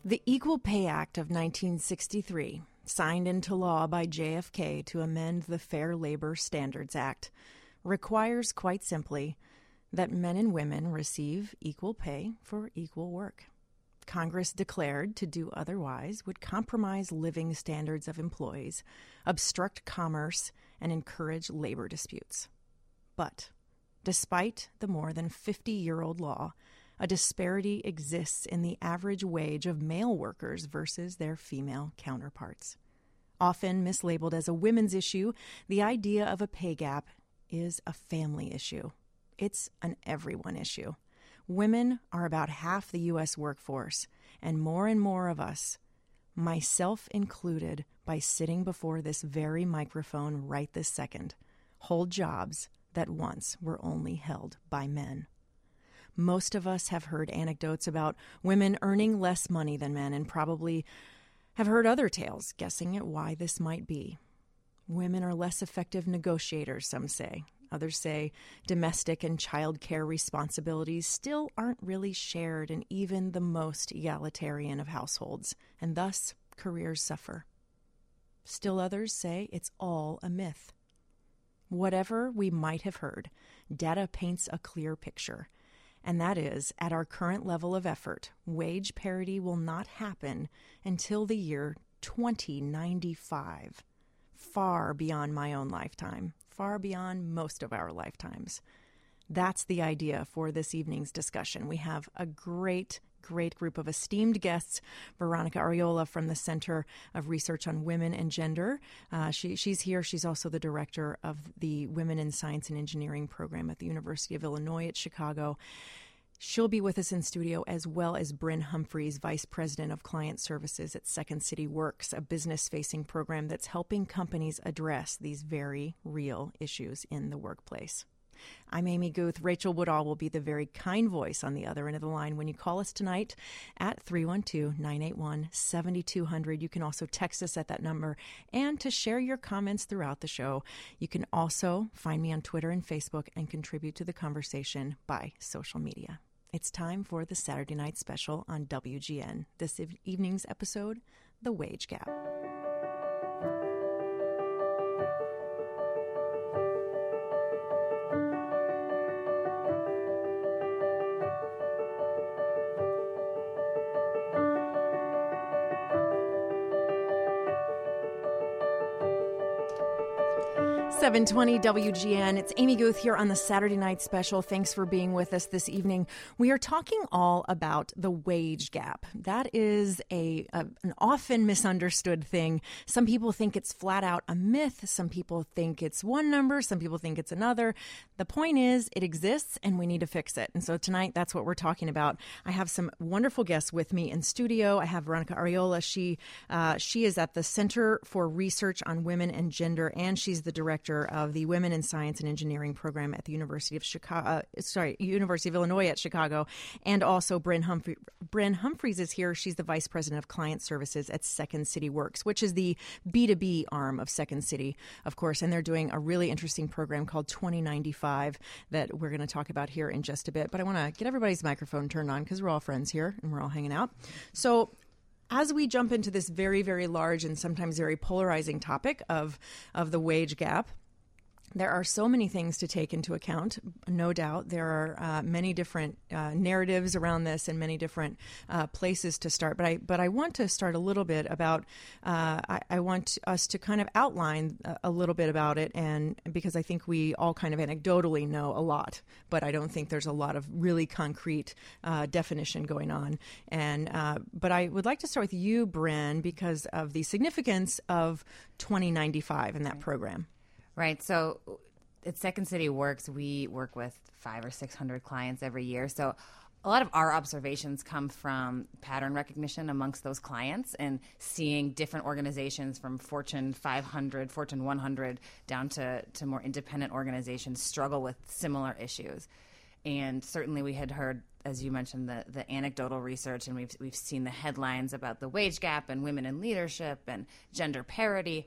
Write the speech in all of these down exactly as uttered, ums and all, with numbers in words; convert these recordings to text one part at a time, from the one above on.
The Equal Pay Act of nineteen sixty-three, signed into law by J F K to amend the Fair Labor Standards Act, requires quite simply that men and women receive equal pay for equal work. Congress declared to do otherwise would compromise living standards of employees, obstruct commerce, and encourage labor disputes. But despite the more than fifty-year-old law, a disparity exists in the average wage of male workers versus their female counterparts. Often mislabeled as a women's issue, the idea of a pay gap is a family issue. It's an everyone issue. Women are about half the U S workforce, and more and more of us, myself included, by sitting before this very microphone right this second, hold jobs that once were only held by men. Most of us have heard anecdotes about women earning less money than men and probably have heard other tales guessing at why this might be. Women are less effective negotiators, some say. Others say domestic and child care responsibilities still aren't really shared in even the most egalitarian of households, and thus careers suffer. Still others say it's all a myth. Whatever we might have heard, data paints a clear picture. And that is, at our current level of effort, wage parity will not happen until the year twenty ninety-five, far beyond my own lifetime, far beyond most of our lifetimes. That's the idea for this evening's discussion. We have a great, great group of esteemed guests. Veronica Ariola from the Center of Research on Women and Gender. Uh, she, she's here. She's also the director of the Women in Science and Engineering program at the University of Illinois at Chicago. She'll be with us in studio, as well as Bryn Humphreys, Vice President of Client Services at Second City Works, a business-facing program that's helping companies address these very real issues in the workplace. I'm Amy Guth. Rachel Woodall will be the very kind voice on the other end of the line when you call us tonight at three one two, nine eight one, seven two zero zero. You can also text us at that number. And to share your comments throughout the show, you can also find me on Twitter and Facebook and contribute to the conversation by social media. It's time for the Saturday Night Special on W G N. This evening's episode, The Wage Gap. seven twenty W G N. It's Amy Guth here on the Saturday Night Special. Thanks for being with us this evening. We are talking all about the wage gap. That is a, a an often misunderstood thing. Some people think it's flat out a myth. Some people think it's one number. Some people think it's another. The point is, it exists and we need to fix it. And so tonight, that's what we're talking about. I have some wonderful guests with me in studio. I have Veronica Ariola. She uh, she is at the Center for Research on Women and Gender, and she's the director of the Women in Science and Engineering program at the University of Chicago, uh, sorry, University of Illinois at Chicago, and also Bryn Humphrey, Bryn Humphreys is here. She's the Vice President of Client Services at Second City Works, which is the B two B arm of Second City, of course, and they're doing a really interesting program called twenty ninety-five that we're going to talk about here in just a bit. But I want to get everybody's microphone turned on because we're all friends here and we're all hanging out. So as we jump into this very, very large and sometimes very polarizing topic of, of the wage gap, there are so many things to take into account. No doubt there are uh, many different uh, narratives around this and many different uh, places to start. But I but I want to start a little bit about, uh, I, I want us to kind of outline a, a little bit about it, and because I think we all kind of anecdotally know a lot, but I don't think there's a lot of really concrete uh, definition going on. And uh, But I would like to start with you, Bryn, because of the significance of twenty ninety-five in that program. Right. So at Second City Works, we work with five or six hundred clients every year. So a lot of our observations come from pattern recognition amongst those clients and seeing different organizations from Fortune five hundred, Fortune one hundred down to, to more independent organizations struggle with similar issues. And certainly we had heard, as you mentioned, the, the anecdotal research, and we've, we've seen the headlines about the wage gap and women in leadership and gender parity.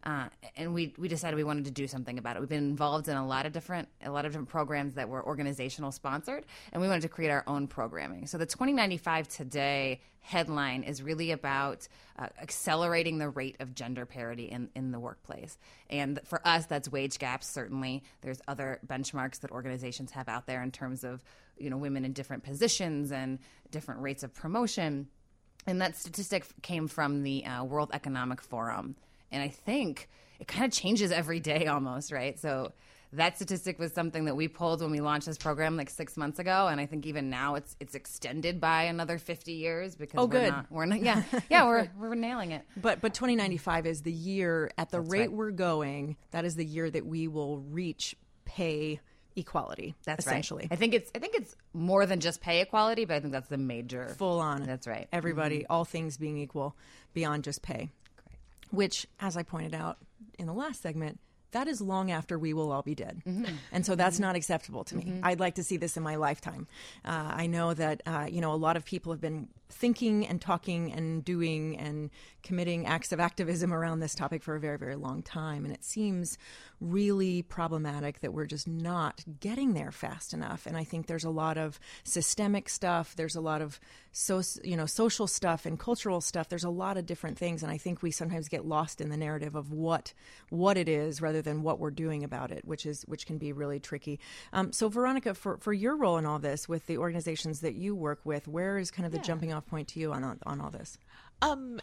Uh, and we we decided we wanted to do something about it. We've been involved in a lot of different a lot of different programs that were organizational sponsored, and we wanted to create our own programming. So the twenty ninety-five Today headline is really about uh, accelerating the rate of gender parity in, in the workplace. And for us, that's wage gaps, certainly. There's other benchmarks that organizations have out there in terms of, you know, women in different positions and different rates of promotion. And that statistic came from the uh, World Economic Forum. And I think it kind of changes every day almost, right? So that statistic was something that we pulled when we launched this program like six months ago. And I think even now it's it's extended by another fifty years because oh, we're good. not, we're not, yeah, yeah, we're, we're nailing it. But but twenty ninety-five is the year, at the That's rate right. we're going, that is the year that we will reach pay equality. That's essentially. right. I think it's I think it's more than just pay equality, but I think that's the major Full on. That's right. Everybody, Mm-hmm. all things being equal, beyond just pay. Great. Which, as I pointed out in the last segment, that is long after we will all be dead. Mm-hmm. And so that's mm-hmm. not acceptable to me. Mm-hmm. I'd like to see this in my lifetime. Uh, I know that, uh, you know, a lot of people have been thinking and talking and doing and committing acts of activism around this topic for a very, very long time. And it seems really problematic that we're just not getting there fast enough. And I think there's a lot of systemic stuff. There's a lot of, so, you know, social stuff and cultural stuff. There's a lot of different things. And I think we sometimes get lost in the narrative of what what it is rather than what we're doing about it, which is which can be really tricky. Um, so, Veronica, for, for your role in all this with the organizations that you work with, where is kind of the Yeah. jumping off point to you on on all this? Um,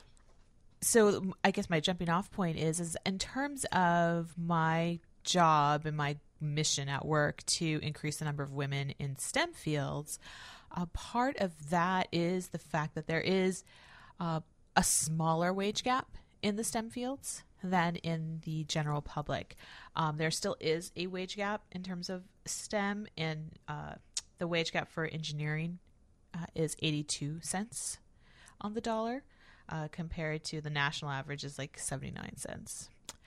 so I guess my jumping off point is, is in terms of my job and my mission at work to increase the number of women in STEM fields, a part of that is the fact that there is uh, a smaller wage gap in the STEM fields than in the general public. Um, there still is a wage gap in terms of STEM, and uh, the wage gap for engineering uh, is eighty-two cents on the dollar, uh, compared to the national average is like seventy-nine cents.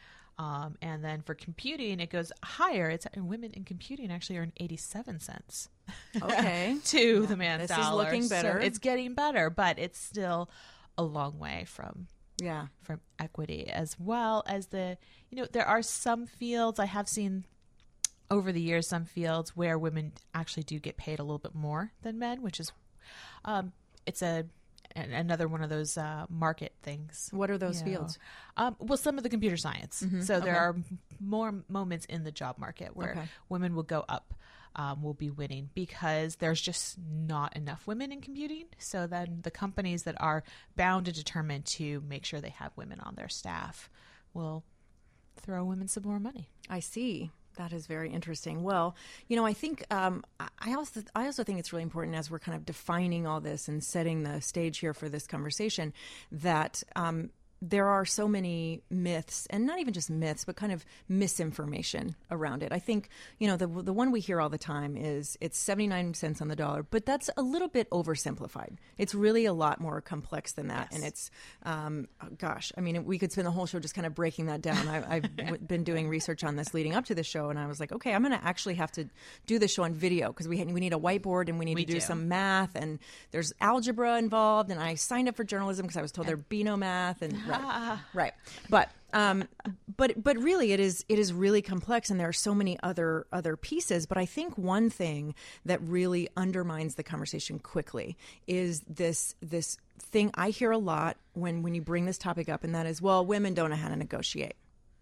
Um, and then for computing, it goes higher. It's and women in computing actually earn eighty-seven cents. Okay. to Yeah, the man's this is dollar. looking better. So it's getting better, but it's still a long way from Yeah. from equity, as well as the, you know, there are some fields I have seen over the years, some fields where women actually do get paid a little bit more than men, which is, um, it's a, an- another one of those uh, market things. What are those you know. fields? Um, well, some of the computer science. Mhm. So there Okay. are m- more moments in the job market where Okay. women will go up, um, will be winning because there's just not enough women in computing. So then the companies that are bound and determined to make sure they have women on their staff will throw women some more money. I see. That is very interesting. Well, you know, I think um, I- I also I also think it's really important as we're kind of defining all this and setting the stage here for this conversation that um, there are so many myths, and not even just myths, but kind of misinformation around it. I think, you know, the the one we hear all the time is it's seventy-nine cents on the dollar, but that's a little bit oversimplified. It's really a lot more complex than that. Yes. And it's, um, oh, gosh, I mean, we could spend the whole show just kind of breaking that down. I, I've w- been doing research on this leading up to this show, and I was like, okay, I'm going to actually have to do this show on video because we, ha- we need a whiteboard and we need We to do, do. some math, and there's algebra involved. And I signed up for journalism because I was told there'd be no math. And right, right. But um, but but really, it is it is really complex, and there are so many other other pieces. But I think one thing that really undermines the conversation quickly is this this thing I hear a lot when when you bring this topic up, and that is, well, women don't know how to negotiate.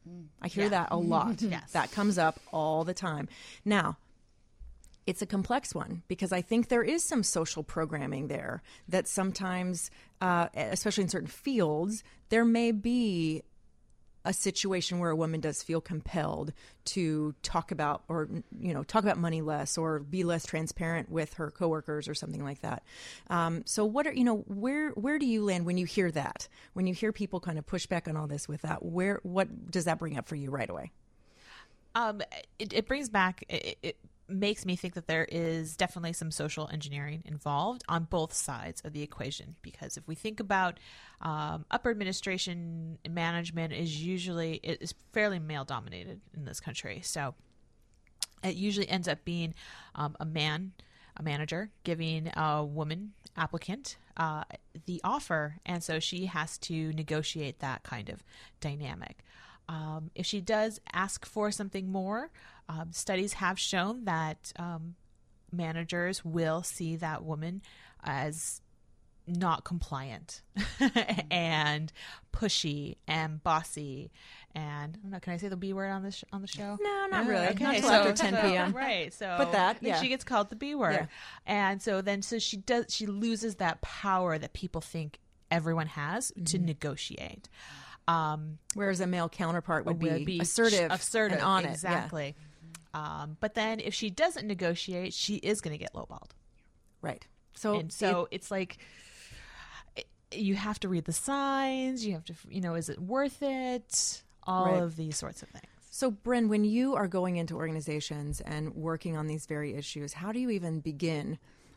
I hear Yeah. that a lot. Yes. That comes up all the time. Now, it's a complex one because I think there is some social programming there that sometimes, uh, especially in certain fields, there may be a situation where a woman does feel compelled to talk about or, you know, talk about money less or be less transparent with her coworkers or something like that. Um, so what are, you know, where, where do you land when you hear that, when you hear people kind of push back on all this with that, where, what does that bring up for you right away? Um, it, it brings back, it, it makes me think that there is definitely some social engineering involved on both sides of the equation. Because if we think about um, upper administration and management is usually, it is fairly male dominated in this country. So it usually ends up being um, a man, a manager, giving a woman applicant uh, the offer. And so she has to negotiate that kind of dynamic. Um, if she does ask for something more, um, studies have shown that um, managers will see that woman as not compliant and pushy and bossy. And I don't know, can I say the B word on this sh- on the show? No, not No? really. Okay, Not till so, after ten so- p.m. Right. So, But that, then yeah. she gets called the B word, Yeah. and so then so she does she loses that power that people think everyone has to negotiate. Um, Whereas a male counterpart would be, would be assertive, assertive, and on exactly. Um, but then if she doesn't negotiate, she is going to get lowballed. it. Yeah. Right. So, And so it's like it- you have to read the signs. You have to, you know, is it worth it? All Right. of these sorts of things. So, Bryn, when you are going into organizations and working on these very issues, how do you even begin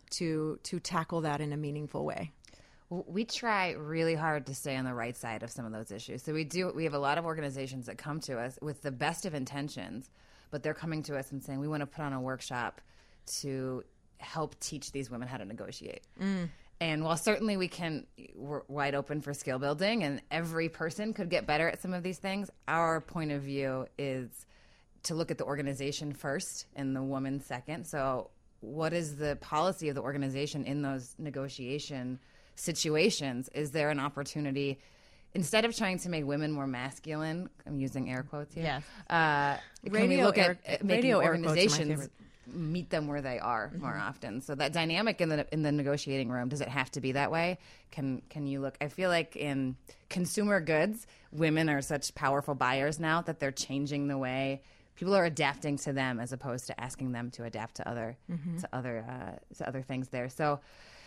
to to tackle that in a meaningful way? Well, we try really hard to stay on the right side of some of those issues. So we do. We have a lot of organizations that come to us with the best of intentions, but they're coming to us and saying, we want to put on a workshop to help teach these women how to negotiate. Mm. And while certainly we can, we're wide open for skill building and every person could get better at some of these things, our point of view is to look at the organization first and the woman second. So what is the policy of the organization in those negotiation situations? Is there an opportunity, instead of trying to make women more masculine, I'm using air quotes here, Yes. uh, can we Radio look air- at, at making radio air quotes are my organizations favorite. meet them where they are more often? So that dynamic in the in the negotiating room, does it have to be that way? Can can you look? I feel like in consumer goods, women are such powerful buyers now that they're changing the way people are adapting to them as opposed to asking them to adapt to other to other uh, to other things there. So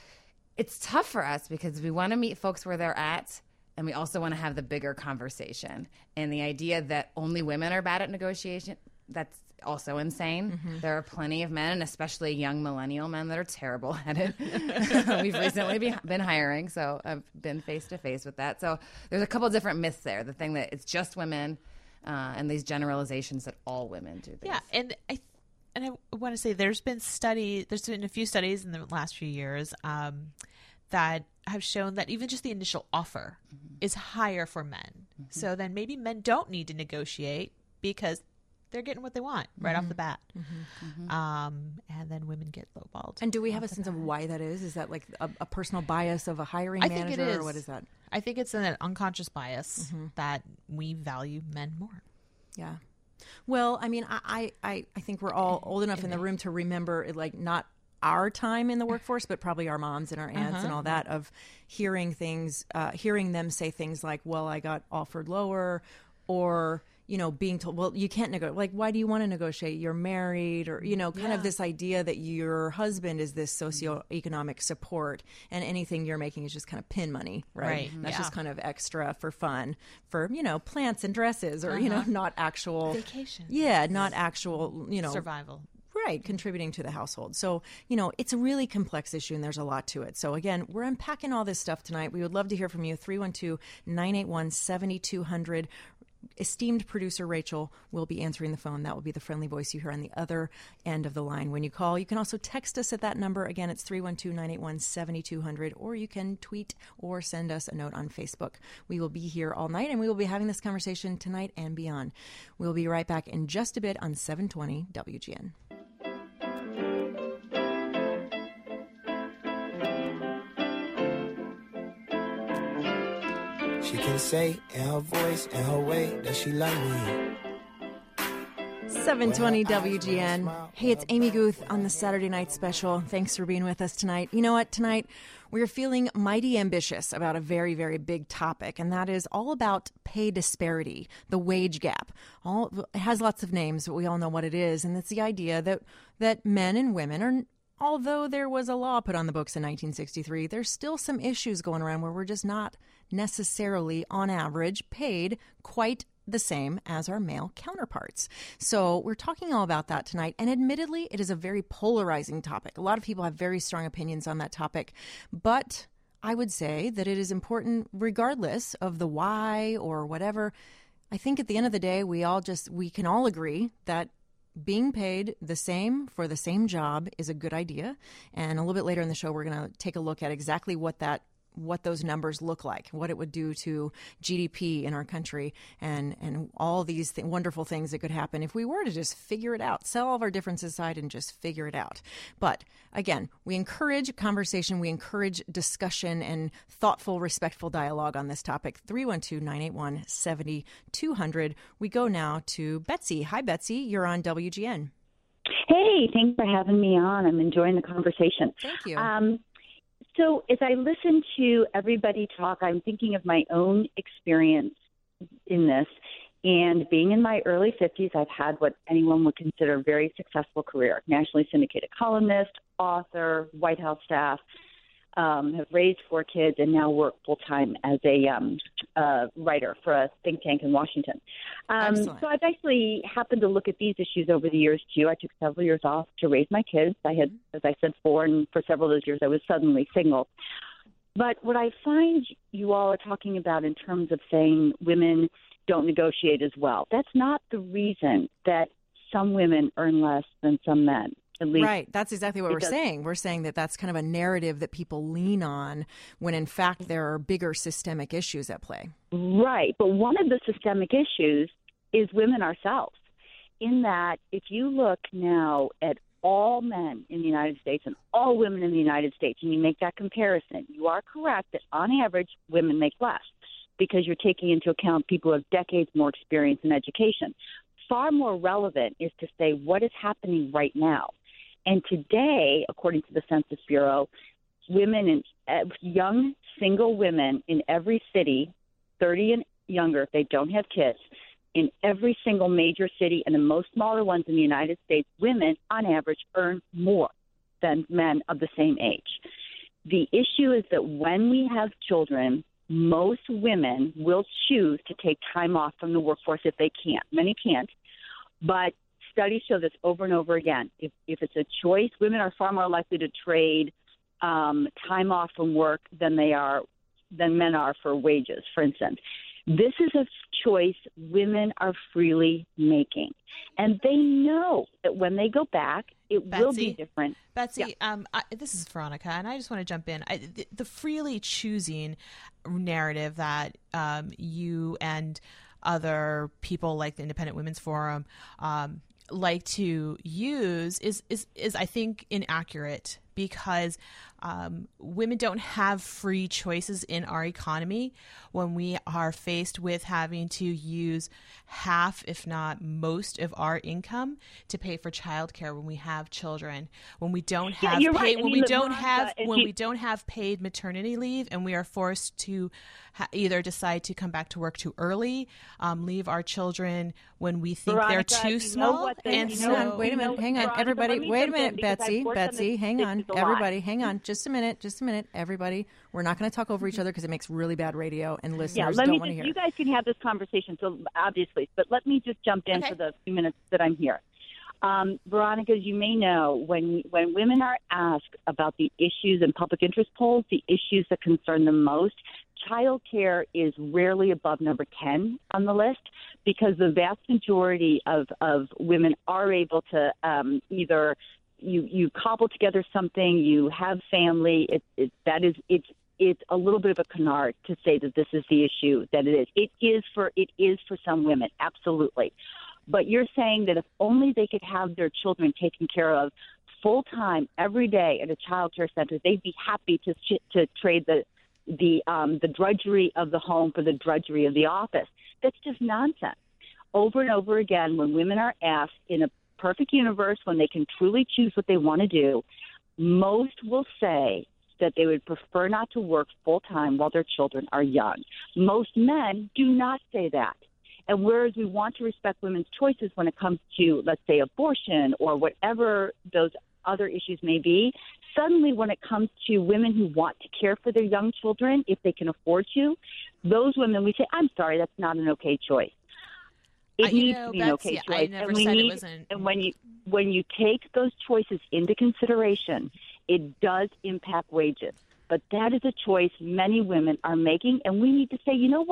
it's tough for us because we want to meet folks where they're at. And we also want to have the bigger conversation. And the idea that only women are bad at negotiation, that's also insane. Mm-hmm. There are plenty of men, and especially young millennial men, that are terrible at it. We've recently be, been hiring, so I've been face-to-face with that. So there's a couple different myths there. The thing that it's just women uh, and these generalizations that all women do things. Yeah, and I and I want to say there's been study. There's been a few studies in the last few years um, that have shown that even just the initial offer mm-hmm. is higher for men. Mm-hmm. So then maybe men don't need to negotiate because they're getting what they want right mm-hmm. off the bat. Mm-hmm. Um, and then women get lowballed. And do we have a sense bat. of why that is? Is that like a, a personal bias of a hiring I manager, think it is. Or what is that? I think it's an unconscious bias mm-hmm. that we value men more. Yeah. Well, I mean, I, I, I think we're all old enough in the room to remember, it, like, not our time in the workforce, but probably our moms and our aunts uh-huh. and all that, of hearing things, uh, hearing them say things like, well, I got offered lower, or, you know, being told, well, you can't negotiate. Like, why do you want to negotiate? You're married, or, you know, kind yeah. of this idea that your husband is this socioeconomic support and anything you're making is just kind of pin money, right? Right. That's yeah. just kind of extra for fun, for, you know, plants and dresses, or, uh-huh. you know, not actual vacation. Yeah, not actual, you know, survival. Right, contributing to the household. So, you know, it's a really complex issue and there's a lot to it. So, again, we're unpacking all this stuff tonight. We would love to hear from you. three one two, nine eight one, seven two zero zero. Esteemed producer Rachel will be answering the phone. That will be the friendly voice you hear on the other end of the line when you call. You can also text us at that number. Again, it's three one two, nine eight one, seven two zero zero, or you can tweet or send us a note on Facebook. We will be here all night, and we will be having this conversation tonight and beyond. We'll be right back in just a bit on seven twenty W G N. She can say in her voice, in her way, that she like me. seven twenty W G N. Hey, it's Amy Guth on the Saturday Night Special. Thanks for being with us tonight. You know what? Tonight, we're feeling mighty ambitious about a very, very big topic, and that is all about pay disparity, the wage gap. All, it has lots of names, but we all know what it is, and it's the idea that, that men and women are... Although there was a law put on the books in nineteen sixty-three, there's still some issues going around where we're just not necessarily, on average, paid quite the same as our male counterparts. So we're talking all about that tonight. And admittedly, it is a very polarizing topic. A lot of people have very strong opinions on that topic. But I would say that it is important regardless of the why or whatever. I think at the end of the day, we all just, we can all agree that being paid the same for the same job is a good idea. And a little bit later in the show, we're going to take a look at exactly what that what those numbers look like, what it would do to G D P in our country, and, and all these th- wonderful things that could happen if we were to just figure it out, set all of our differences aside and just figure it out. But again, we encourage conversation, we encourage discussion and thoughtful, respectful dialogue on this topic. three one two, nine eight one, seven two zero zero. We go now to Betsy. Hi, Betsy. You're on W G N. Hey, thanks for having me on. I'm enjoying the conversation. Thank you. Um, so as I listen to everybody talk, I'm thinking of my own experience in this. And being in my early fifties, I've had what anyone would consider a very successful career. Nationally syndicated columnist, author, White House staff, um, have raised four kids, and now work full-time as a um, uh, writer for a think tank in Washington. Um, so I've actually happened to look at these issues over the years, too. I took several years off to raise my kids. I had, as I said, four, and for several of those years I was suddenly single. But what I find you all are talking about in terms of saying women don't negotiate as well, that's not the reason that some women earn less than some men. At least right. That's exactly what we're does. saying. We're saying that that's kind of a narrative that people lean on when, in fact, there are bigger systemic issues at play. Right. But one of the systemic issues is women ourselves, in that if you look now at all men in the United States and all women in the United States, and you make that comparison, you are correct that on average women make less, because you're taking into account people who have decades more experience in education. Far more relevant is to say what is happening right now. And today, according to the Census Bureau, women in uh, young single women in every city, thirty and younger, if they don't have kids, in every single major city and the most smaller ones in the United States, women on average earn more than men of the same age. The issue is that when we have children, most women will choose to take time off from the workforce if they can. Many can't, but studies show this over and over again. If, if it's a choice, women are far more likely to trade um, time off from work than they are than men are for wages, for instance. This is a choice women are freely making, and they know that when they go back, it Betsy, will be different. Betsy, yeah. um, I, this is Veronica, and I just want to jump in. I, the, the freely choosing narrative that um, you and other people like the Independent Women's Forum um, like to use is, is, is I think, inaccurate, because um, women don't have free choices in our economy when we are faced with having to use half, if not most, of our income to pay for childcare when we have children. When we don't have yeah, paid, right. when mean, we the don't Veronica, have when you... we don't have paid maternity leave, and we are forced to ha- either decide to come back to work too early, um, leave our children when we think Veronica, they're too you know small, what the, and you so know, wait a minute, you know, hang on, Veronica, everybody, wait a minute, Betsy, Betsy, hang on, everybody, hang on, just a minute, just a minute, everybody. We're not going to talk over each other because it makes really bad radio, and listeners yeah, let don't me want to just, hear. You guys can have this conversation, so obviously, but let me just jump in Okay. for the few minutes that I'm here. Um, Veronica, as you may know, when when women are asked about the issues in public interest polls, the issues that concern them most, child care is rarely above number ten on the list, because the vast majority of, of women are able to um, either you, you cobble together something, you have family, it, it, that is, it's, it's a little bit of a canard to say that this is the issue that it is. It is for, it is for some women, absolutely. But you're saying that if only they could have their children taken care of full-time every day at a child care center, they'd be happy to to trade the the um, the drudgery of the home for the drudgery of the office. That's just nonsense. Over and over again, when women are asked in a perfect universe, when they can truly choose what they want to do, most will say that they would prefer not to work full-time while their children are young. Most men do not say that. And whereas we want to respect women's choices when it comes to, let's say, abortion or whatever those other issues may be, suddenly when it comes to women who want to care for their young children, if they can afford to, those women, we say, I'm sorry, that's not an okay choice. It Uh, needs you know, to be an Betsy, okay choice. I never and we said need, it wasn't. And when you, when you take those choices into consideration, it does impact wages. But that is a choice many women are making, and we need to say, you know what?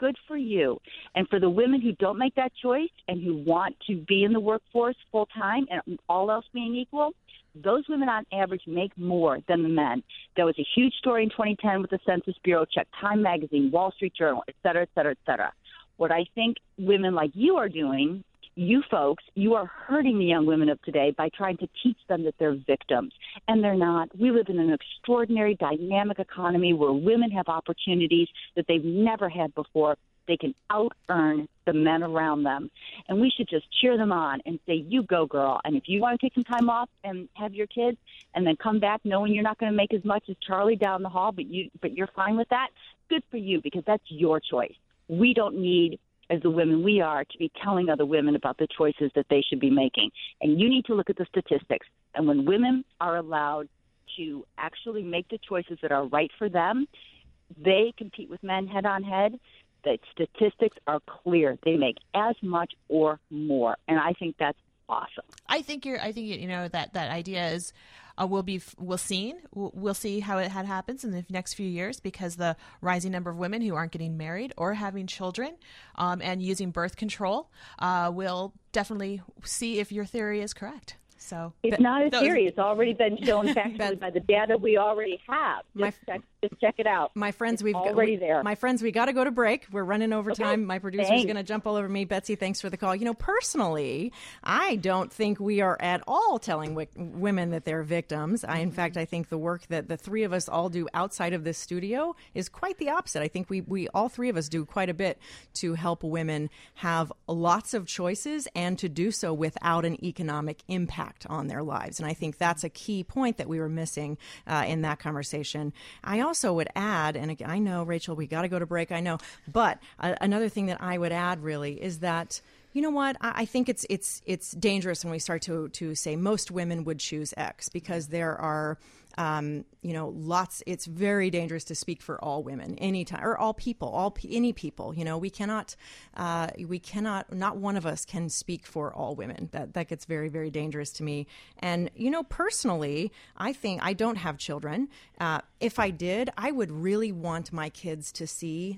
Good for you. And for the women who don't make that choice and who want to be in the workforce full time and all else being equal, those women on average make more than the men. There was a huge story in twenty ten with the Census Bureau. Check Time Magazine, Wall Street Journal, et cetera, et cetera, et cetera. What I think women like you are doing, you folks, you are hurting the young women of today by trying to teach them that they're victims. And they're not. We live in an extraordinary, dynamic economy where women have opportunities that they've never had before. They can out-earn the men around them. And we should just cheer them on and say, you go, girl. And if you want to take some time off and have your kids and then come back knowing you're not going to make as much as Charlie down the hall, but, you, but you're fine with that, good for you, because that's your choice. We don't need, as the women we are, to be telling other women about the choices that they should be making. And you need to look at the statistics. And when women are allowed to actually make the choices that are right for them, they compete with men head on head. The statistics are clear. They make as much or more. And I think that's awesome. I think you're, I think, you know, that, that idea is, uh, will be, we'll see, we'll, we'll see how it had happens in the next few years, because the rising number of women who aren't getting married or having children, um, and using birth control, uh, will definitely see if your theory is correct. So it's not a theory. It's already been shown factually by the data we already have. Just, My, check, just check it out. My friends, it's we've already we, there. My friends, we got to go to break. We're running over okay. time. My producer's Thanks. going to jump all over me. Betsy, thanks for the call. You know, personally, I don't think we are at all telling w- women that they're victims. I, in fact, I think the work that the three of us all do outside of this studio is quite the opposite. I think we, we all three of us do quite a bit to help women have lots of choices and to do so without an economic impact on their lives. And I think that's a key point that we were missing uh, in that conversation. I also would add, and again, I know, Rachel, we got to go to break, I know, but uh, another thing that I would add really is that, you know what, I, I think it's it's it's dangerous when we start to to say most women would choose X, because there are Um, you know, lots, it's very dangerous to speak for all women anytime, or all people, all any people. You know, we cannot, uh, we cannot, not one of us can speak for all women. That that gets very, very dangerous to me. And, you know, personally, I think I don't have children. Uh, if I did, I would really want my kids to see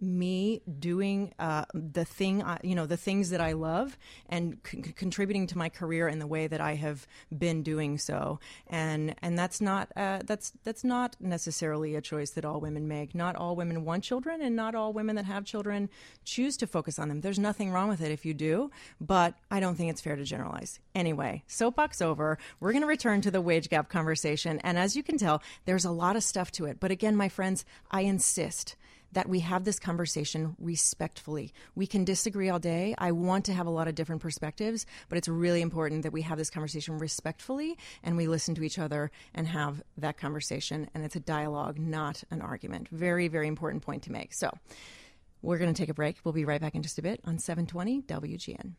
me doing uh, the thing, I, you know, the things that I love, and c- contributing to my career in the way that I have been doing so. And and that's not uh, that's that's not necessarily a choice that all women make. Not all women want children, and not all women that have children choose to focus on them. There's nothing wrong with it if you do, but I don't think it's fair to generalize. Anyway, soapbox over. We're going to return to the wage gap conversation, and as you can tell, there's a lot of stuff to it. But again, my friends, I insist that we have this conversation respectfully. We can disagree all day. I want to have a lot of different perspectives, but it's really important that we have this conversation respectfully and we listen to each other and have that conversation. And it's a dialogue, not an argument. Very, very important point to make. So we're going to take a break. We'll be right back in just a bit on seven twenty W G N.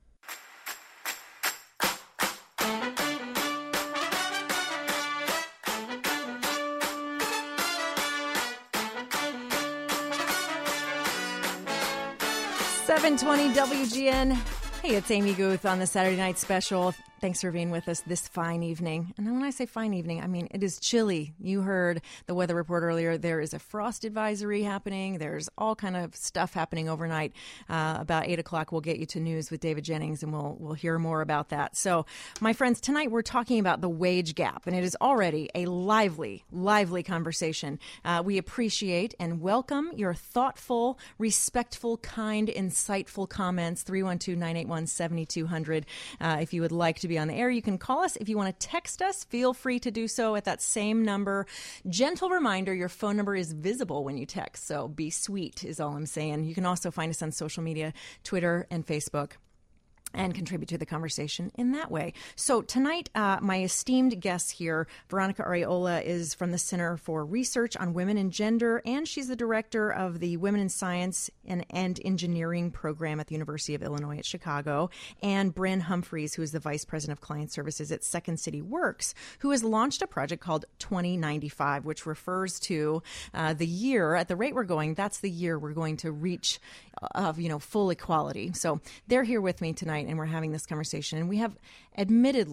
seven twenty W G N. Hey, it's Amy Guth on the Saturday Night Special. Thanks for being with us this fine evening. And when I say fine evening, I mean it is chilly. You heard the weather report earlier. There is a frost advisory happening. There's all kind of stuff happening overnight. Uh, about eight o'clock, we'll get you to news with David Jennings, and we'll we'll hear more about that. So, my friends, tonight we're talking about the wage gap, and it is already a lively, lively conversation. Uh, we appreciate and welcome your thoughtful, respectful, kind, insightful comments. three one two, nine eight one, seven two zero zero. Uh, if you would like to be on the air, you can call us. If you want to text us, feel free to do so at that same number. Gentle reminder, your phone number is visible when you text, so be sweet is all I'm saying. You can also find us on social media, Twitter and Facebook, and contribute to the conversation in that way. So tonight, uh, my esteemed guest here, Veronica Areola, is from the Center for Research on Women and Gender, and she's the director of the Women in Science and, and Engineering program at the University of Illinois at Chicago, and Bryn Humphreys, who is the vice president of client services at Second City Works, who has launched a project called twenty ninety-five, which refers to uh, the year, at the rate we're going, that's the year we're going to reach of, you know, full equality. So they're here with me tonight, and we're having this conversation. And we have admittedly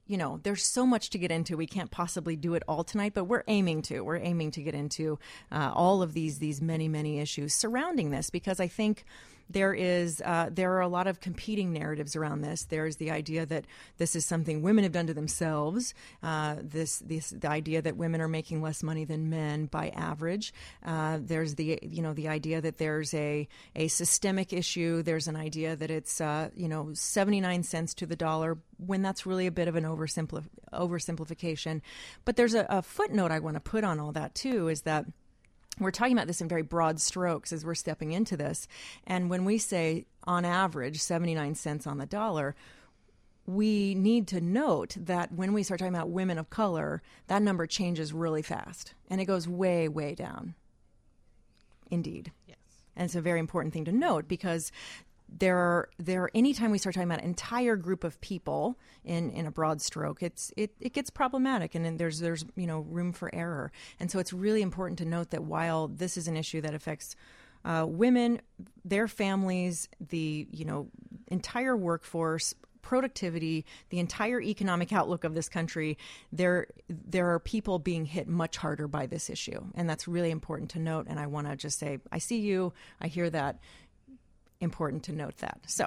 you know, there's so much to get into. We can't possibly do it all tonight, but we're aiming to. We're aiming to get into uh, all of these these many, many issues surrounding this, because I think there is uh, there are a lot of competing narratives around this. There's the idea that this is something women have done to themselves. Uh, this this the idea that women are making less money than men by average. Uh, there's the you know the idea that there's a a systemic issue. There's an idea that it's uh, you know seventy-nine cents to the dollar, when that's really a bit of an oversimplif- oversimplification. But there's a, a footnote I want to put on all that too, is that we're talking about this in very broad strokes as we're stepping into this. And when we say, on average, seventy-nine cents on the dollar, we need to note that when we start talking about women of color, that number changes really fast. And it goes way, way down. Indeed. Yes. And it's a very important thing to note, because there are, there are, anytime we start talking about an entire group of people in, in a broad stroke, it's it, it gets problematic, and then there's there's you know room for error. And so it's really important to note that while this is an issue that affects uh, women, their families, the you know entire workforce, productivity, the entire economic outlook of this country, there there are people being hit much harder by this issue, and that's really important to note. And I want to just say, I see you, I hear that. Important to note that. So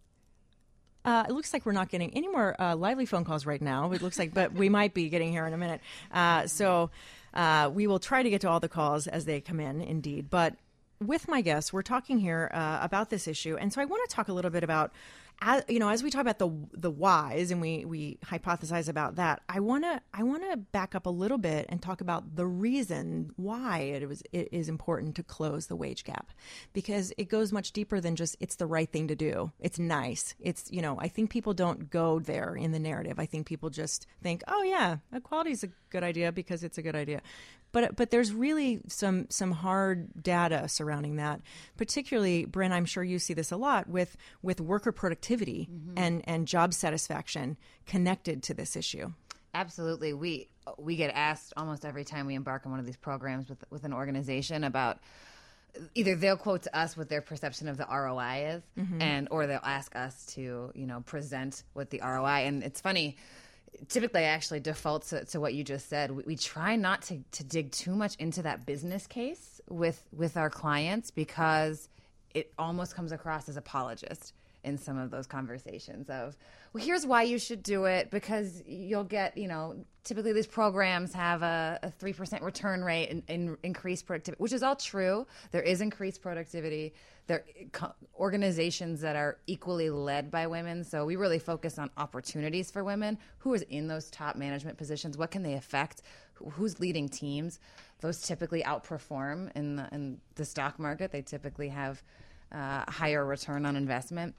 uh, it looks like we're not getting any more uh, lively phone calls right now. It looks like, but we might be getting here in a minute. Uh, so uh, we will try to get to all the calls as they come in, indeed. But with my guests, we're talking here uh, about this issue. And so I want to talk a little bit about, as, you know, as we talk about the the whys and we, we hypothesize about that, I want to I want to back up a little bit and talk about the reason why it was it is important to close the wage gap, because it goes much deeper than just it's the right thing to do. It's nice. It's, you know, I think people don't go there in the narrative. I think people just think, oh yeah, equality is a good idea because it's a good idea. But but there's really some some hard data surrounding that, particularly, Bryn, I'm sure you see this a lot with, with worker productivity mm-hmm. and, and job satisfaction connected to this issue. Absolutely. We we get asked almost every time we embark on one of these programs with with an organization about either they'll quote to us what their perception of the R O I is, mm-hmm. and or they'll ask us to, you know, present what the R O I. And it's funny. Typically, I actually default to, to what you just said. We, we try not to, to dig too much into that business case with with our clients, because it almost comes across as apologist in some of those conversations of, well, here's why you should do it, because you'll get, you know, typically these programs have a, a three percent return rate and, and increased productivity, which is all true. There is increased productivity. There are organizations that are equally led by women. So we really focus on opportunities for women. Who is in those top management positions? What can they affect? Who's leading teams? Those typically outperform in the, in the stock market. They typically have uh, higher return on investment.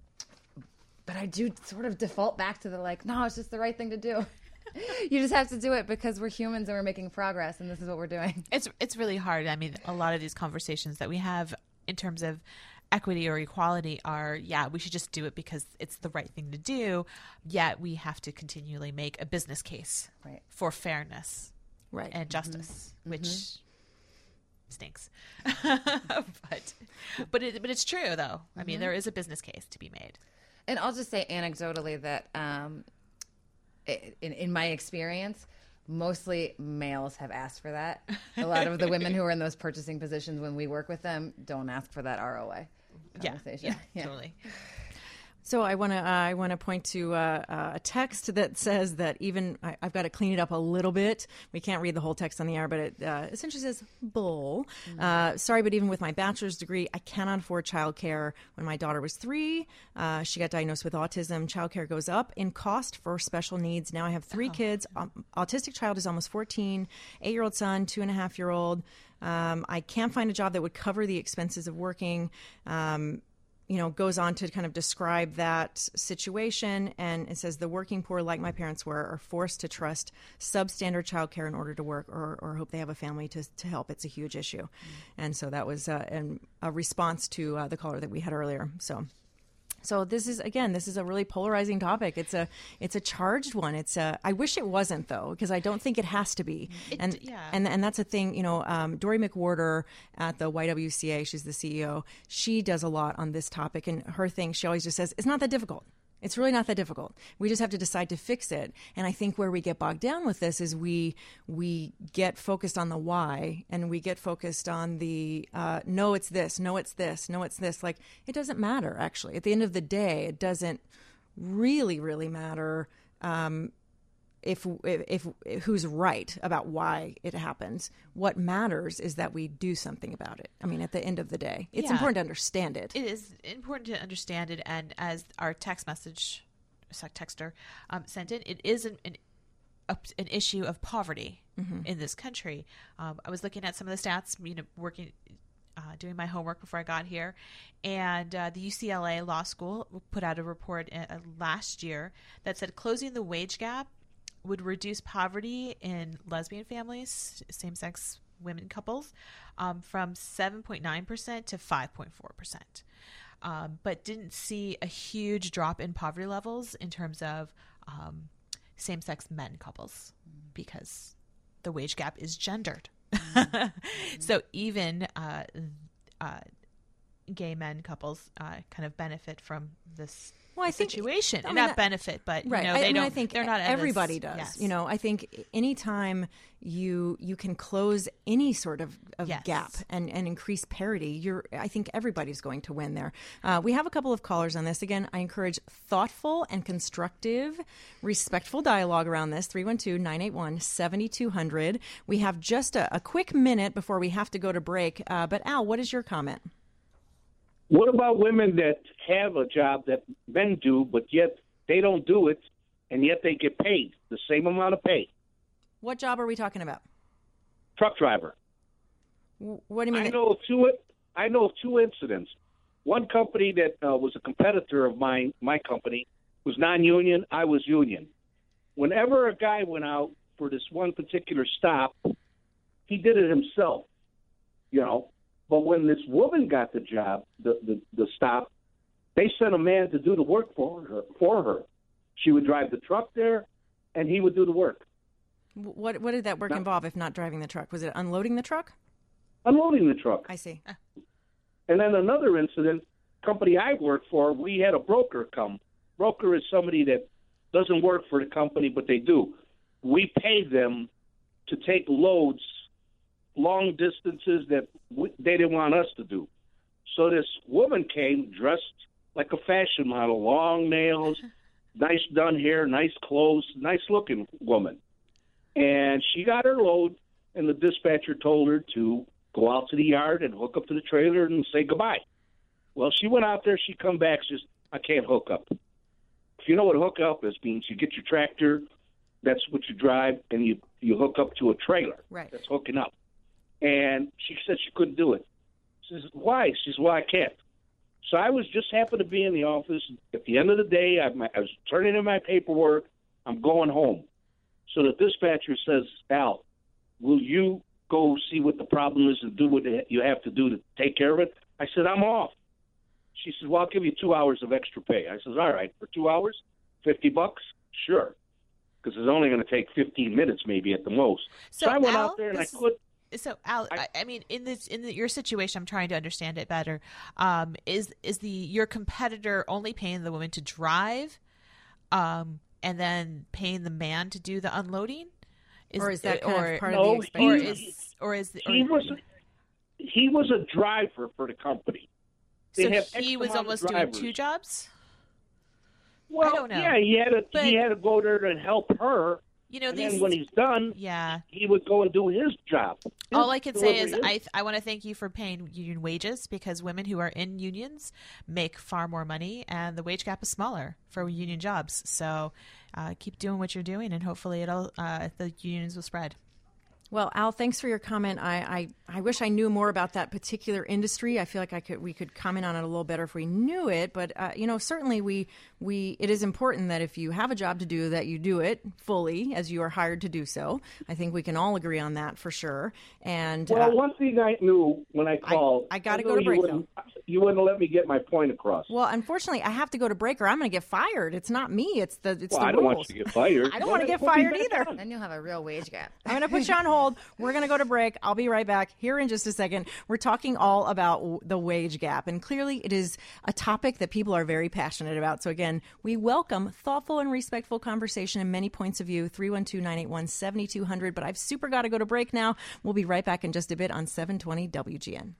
But I do sort of default back to the like, no, it's just the right thing to do. You just have to do it because we're humans and we're making progress, and this is what we're doing. It's it's really hard. I mean, a lot of these conversations that we have in terms of equity or equality are, yeah, we should just do it because it's the right thing to do. Yet we have to continually make a business case right. for fairness right. and justice, mm-hmm. which mm-hmm. stinks. but but it, but it's true, though. Mm-hmm. I mean, there is a business case to be made. And I'll just say anecdotally that um, in, in my experience, mostly males have asked for that. A lot of the women who are in those purchasing positions, when we work with them, don't ask for that R O I conversation. Yeah, yeah, yeah. totally. So I want to uh, I want to point to uh, uh, a text that says that even I, I've got to clean it up a little bit. We can't read the whole text on the air, but it uh, essentially says bull. Mm-hmm. Uh, sorry, but even with my bachelor's degree, I cannot afford childcare. When my daughter was three, uh, she got diagnosed with autism. Childcare goes up in cost for special needs. Now I have three oh. kids. Um, autistic child is almost fourteen. Eight-year-old son, two and a half year old. Um, I can't find a job that would cover the expenses of working. Um, you know, goes on to kind of describe that situation. And it says the working poor, like my parents were, are forced to trust substandard childcare in order to work or, or hope they have a family to, to help. It's a huge issue. Mm-hmm. And so that was uh, an, a response to uh, the caller that we had earlier. So So this is, again, this is a really polarizing topic. It's a it's a charged one. It's a, I wish it wasn't, though, because I don't think it has to be. It, and, yeah. and and that's a thing, you know, um, Dory McWhorter at the Y W C A, she's the C E O, she does a lot on this topic. And her thing, she always just says, it's not that difficult. It's really not that difficult. We just have to decide to fix it. And I think where we get bogged down with this is we we get focused on the why, and we get focused on the uh, no, it's this, no, it's this, no, it's this. Like, it doesn't matter, actually. At the end of the day, it doesn't really, really matter um, if, if, if who's right about why it happens. What matters is that we do something about it. I mean, at the end of the day, it's Yeah. important to understand it. It is important to understand it, and as our text message texter um, sent in, it is an an, a, an issue of poverty mm-hmm. in this country. Um, I was looking at some of the stats, you know, working, uh, doing my homework before I got here, and uh, the U C L A Law School put out a report uh, last year that said closing the wage gap would reduce poverty in lesbian families, same-sex women couples, um, from seven point nine percent to five point four percent. Um, but didn't see a huge drop in poverty levels in terms of um, same-sex men couples because the wage gap is gendered. Mm-hmm. So even uh, uh, gay men couples uh, kind of benefit from this Well, I think, situation. I and mean, not benefit, but right. you know, I, they I mean, don't. I think they're not everybody as, does. Yes. You know, I think anytime you you can close any sort of, of Yes. gap and, and increase parity, you're. I think everybody's going to win there. Uh, we have a couple of callers on this. Again, I encourage thoughtful and constructive, respectful dialogue around this. three one two, nine eight one, seven two zero zero. We have just a, a quick minute before we have to go to break. Uh, but Al, what is your comment? What about women that have a job that men do, but yet they don't do it, and yet they get paid the same amount of pay? What job are we talking about? Truck driver. W- What do you mean? I know of two. I know of two incidents. One company that uh, was a competitor of mine, my company, was non-union. I was union. Whenever a guy went out for this one particular stop, he did it himself. You know. But when this woman got the job, the, the, the stop, they sent a man to do the work for her. For her, she would drive the truck there, and he would do the work. What what did that work Now, involve if not driving the truck? Was it unloading the truck? Unloading the truck. I see. And then another incident, company I worked for, we had a broker come. Broker is somebody that doesn't work for the company, but they do. We pay them to take loads long distances that we, they didn't want us to do. So this woman came dressed like a fashion model, long nails, nice done hair, nice clothes, nice looking woman. And she got her load, and the dispatcher told her to go out to the yard and hook up to the trailer and say goodbye. Well, she went out there. She come back, says, I can't hook up. If you know what hook up is, means you get your tractor, that's what you drive, and you, you hook up to a trailer. Right. That's hooking up. And she said she couldn't do it. She says, why? She says, well, I can't. So I was just happened to be in the office. At the end of the day, I, I was turning in my paperwork. I'm going home. So the dispatcher says, Al, will you go see what the problem is and do what you have to do to take care of it? I said, I'm off. She says, well, I'll give you two hours of extra pay. I says, all right, for two hours, fifty bucks? Sure. Because it's only going to take fifteen minutes maybe at the most. So, so I went Al, out there and I is- could. So, Al, I, I mean, in this, in the, your situation, I'm trying to understand it better. Um, is is the your competitor only paying the woman to drive, um, and then paying the man to do the unloading? Or is that kind or, of part no, of the expense? or he- is or is He or, was he was a driver for the company. They so have he X was amount of almost doing drivers. two jobs? Well, I don't know. yeah, he had to But- he had to go there and help her, You know, and these. then when he's done, yeah. he would go and do his job. His All I can say is delivery. I I want to thank you for paying union wages, because women who are in unions make far more money, and the wage gap is smaller for union jobs. So uh, keep doing what you're doing, and hopefully it'll uh, the unions will spread. Well, Al, thanks for your comment. I, I, I wish I knew more about that particular industry. I feel like I could we could comment on it a little better if we knew it. But uh, you know, certainly we we it is important that if you have a job to do, that you do it fully as you are hired to do so. I think we can all agree on that for sure. And Well, uh, one thing I knew when I called, I gotta knew go to you break, wouldn't- You wouldn't let me get my point across. well, unfortunately, I have to go to break, or I'm going to get fired. It's not me. It's the it's Well, the I don't rules. want you to get fired. I don't want to get Put me fired back either. on. Then you'll have a real wage gap. I'm going to put you on hold. hold. We're going to go to break. I'll be right back here in just a second. We're talking all about w- the wage gap, and clearly it is a topic that people are very passionate about. So again, we welcome thoughtful and respectful conversation and many points of view. three one two, nine eight one, seven two zero zero. But I've super got to go to break now. We'll be right back in just a bit on seven twenty W G N.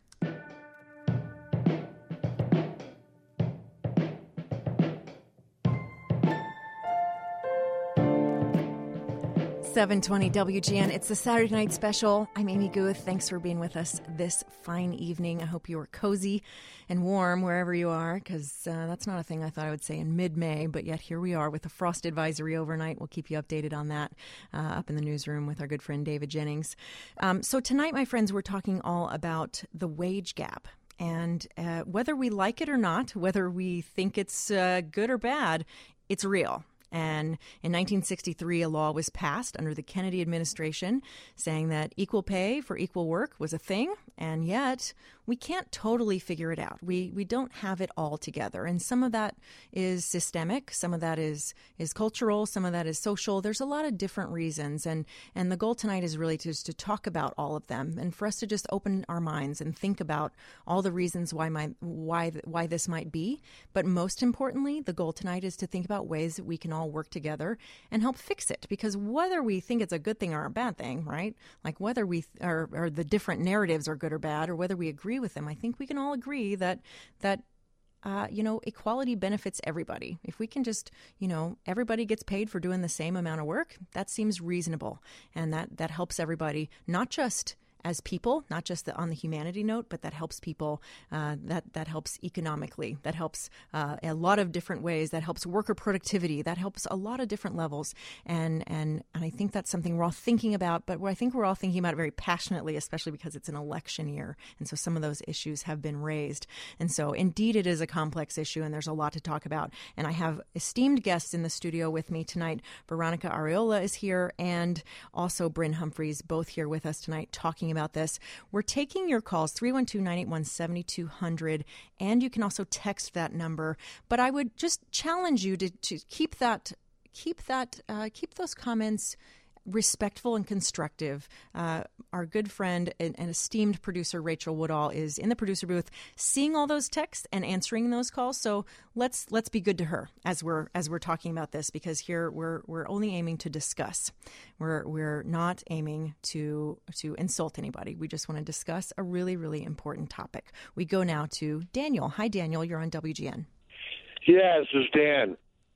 seven twenty W G N. It's the Saturday night special. I'm Amy Guth. Thanks for being with us this fine evening. I hope you are cozy and warm wherever you are, because uh, that's not a thing I thought I would say in mid-May, but yet here we are with a frost advisory overnight. We'll keep you updated on that uh, up in the newsroom with our good friend David Jennings. Um, so tonight, my friends, we're talking all about the wage gap. And uh, whether we like it or not, whether we think it's uh, good or bad, it's real. And in nineteen sixty-three, a law was passed under the Kennedy administration saying that equal pay for equal work was a thing, and yet we can't totally figure it out. We we don't have it all together, and some of that is systemic, some of that is is cultural, some of that is social. There's a lot of different reasons, and and the goal tonight is really just to talk about all of them, and for us to just open our minds and think about all the reasons why my why why this might be. But most importantly, the goal tonight is to think about ways that we can all work together and help fix it. Because whether we think it's a good thing or a bad thing, right? Like whether we or, or the different narratives are good or bad, or whether we agree with them, I think we can all agree that that uh, you know, equality benefits everybody. If we can just, you know, everybody gets paid for doing the same amount of work, that seems reasonable, and that that helps everybody, not just as people, not just the, on the humanity note, but that helps people, uh, that, that helps economically, that helps uh, a lot of different ways, that helps worker productivity, that helps a lot of different levels. And, and, and I think that's something we're all thinking about, but I think we're all thinking about it very passionately, especially because it's an election year. And so some of those issues have been raised. And so indeed it is a complex issue, and there's a lot to talk about. And I have esteemed guests in the studio with me tonight. Veronica Arreola is here, and also Bryn Humphreys, both here with us tonight talking about this. We're taking your calls, three one two, nine eight one, seven two zero zero, and you can also text that number. But I would just challenge you to, to keep that, keep that, uh, keep those comments respectful and constructive. Uh, our good friend and, and esteemed producer Rachel Woodall is in the producer booth, seeing all those texts and answering those calls. So let's let's be good to her as we're as we're talking about this, because here we're we're only aiming to discuss. We're we're not aiming to to insult anybody. We just want to discuss a really really important topic. We go now to Daniel. Hi, Daniel. You're on W G N. Yeah, this is Dan.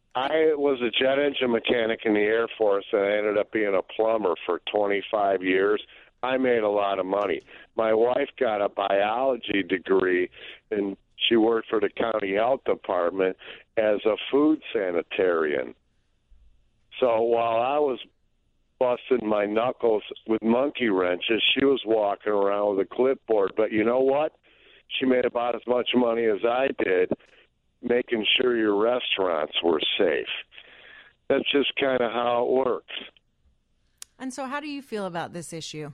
I was a jet engine mechanic in the Air Force, and I ended up being a plumber for twenty-five years. I made a lot of money. My wife got a biology degree, and she worked for the county health department as a food sanitarian. So while I was busting my knuckles with monkey wrenches, she was walking around with a clipboard. But you know what? She made about as much money as I did, making sure your restaurants were safe. That's just kind of how it works. And so how do you feel about this issue?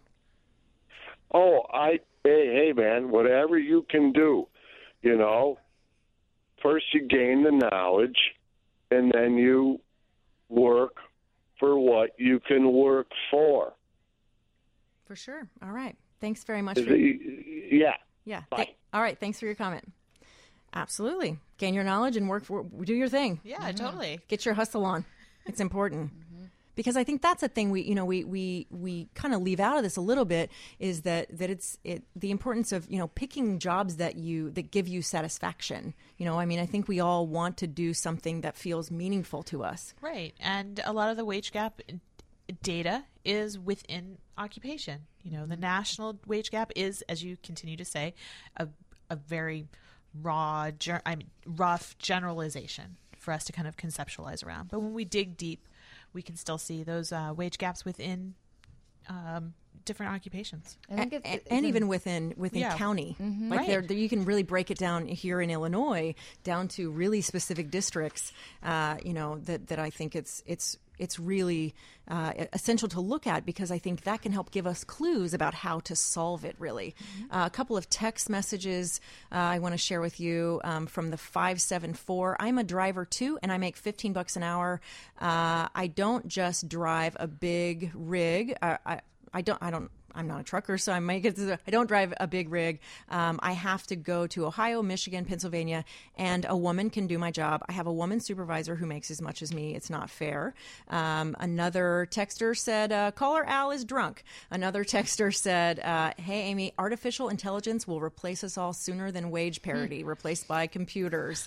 Oh, I hey, hey, man, whatever you can do, you know, first you gain the knowledge, and then you work for what you can work for. For sure. All right. Thanks very much. Is For... it, yeah. Yeah. Bye. Th- All right. Thanks for your comment. Absolutely. Gain your knowledge and work for, do your thing. Yeah, mm-hmm. totally. Get your hustle on. It's important. Mm-hmm. Because I think that's a thing we, you know, we, we, we kind of leave out of this a little bit, is that, that it's it, the importance of, you know, picking jobs that you, that give you satisfaction. You know, I mean, I think we all want to do something that feels meaningful to us. Right. And a lot of the wage gap data is within occupation. You know, the national wage gap is, as you continue to say, a, a very raw, ger- I mean, rough generalization for us to kind of conceptualize around. But when we dig deep, we can still see those uh, wage gaps within um, different occupations. I think it's, and, it's and in, even within within yeah. county. Mm-hmm. Like Right. there, there, you can really break it down here in Illinois down to really specific districts. Uh, you know that that I think it's it's it's really uh, essential to look at, because I think that can help give us clues about how to solve it. Really, mm-hmm. uh, a couple of text messages uh, I want to share with you um, from the five seven four. I'm a driver too, and I make fifteen bucks an hour. Uh, I don't just drive a big rig. Uh, I, I don't, I don't, I'm not a trucker, so I might get to, I don't drive a big rig. Um, I have to go to Ohio, Michigan, Pennsylvania, and a woman can do my job. I have a woman supervisor who makes as much as me. It's not fair. Um, another texter said, uh, caller Al is drunk. Another texter said, uh, hey, Amy, artificial intelligence will replace us all sooner than wage parity, replaced by computers.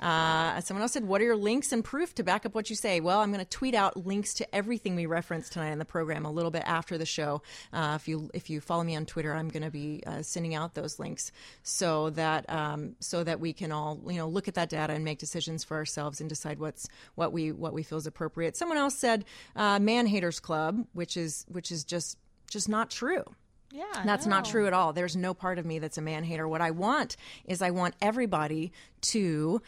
Uh, someone else said, what are your links and proof to back up what you say? Well, I'm going to tweet out links to everything we referenced tonight in the program a little bit after the show. Uh, if you if you follow me on Twitter, I'm going to be uh, sending out those links so that um, so that we can all you know look at that data and make decisions for ourselves and decide what's what we what we feel is appropriate. Someone else said uh, Man Haters Club, which is which is just just not true. Yeah, that's no. not true at all. There's no part of me that's a man hater. What I want is I want everybody to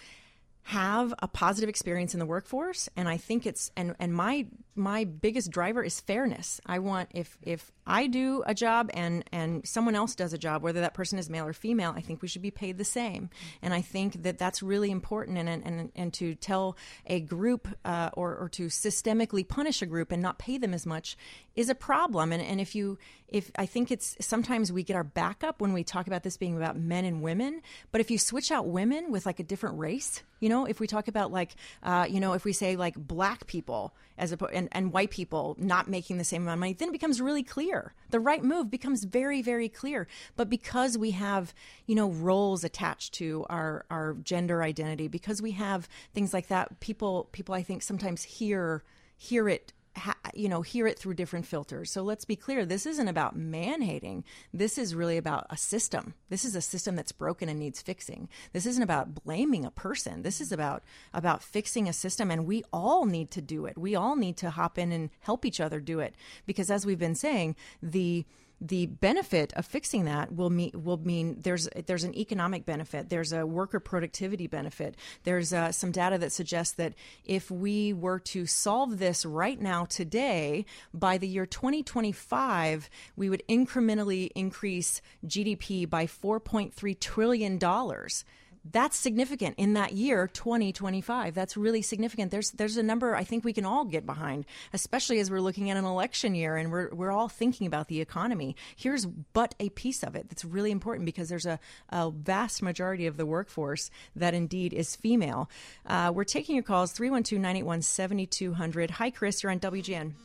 have a positive experience in the workforce, and I think it's and and my my biggest driver is fairness. I want if if I do a job and and someone else does a job, whether that person is male or female, I think we should be paid the same. And I think that that's really important. And and and to tell a group uh, or or to systemically punish a group and not pay them as much is a problem. And and if you if I think it's sometimes we get our back up when we talk about this being about men and women, but if you switch out women with like a different race, you know, if we talk about like uh, you know, if we say like black people as a and, and white people not making the same amount of money, then it becomes really clear. The right move becomes very, very clear. But because we have, you know, roles attached to our, our gender identity, because we have things like that, people people I think sometimes hear hear it Ha, you know, hear it through different filters. So let's be clear. This isn't about man-hating. This is really about a system. This is a system that's broken and needs fixing. This isn't about blaming a person. This is about about fixing a system, and we all need to do it. We all need to hop in and help each other do it. Because as we've been saying, the the benefit of fixing that will mean will mean there's there's an economic benefit. There's a worker productivity benefit. There's uh, some data that suggests that if we were to solve this right now today, by the year twenty twenty-five, we would incrementally increase G D P by four point three trillion dollars. That's significant in that year, twenty twenty-five. That's really significant. There's there's a number I think we can all get behind, especially as we're looking at an election year and we're we're all thinking about the economy. Here's but a piece of it that's really important because there's a, a vast majority of the workforce that indeed is female. Uh, we're taking your calls, three one two, nine eight one, seven two zero zero. Hi, Chris. You're on W G N.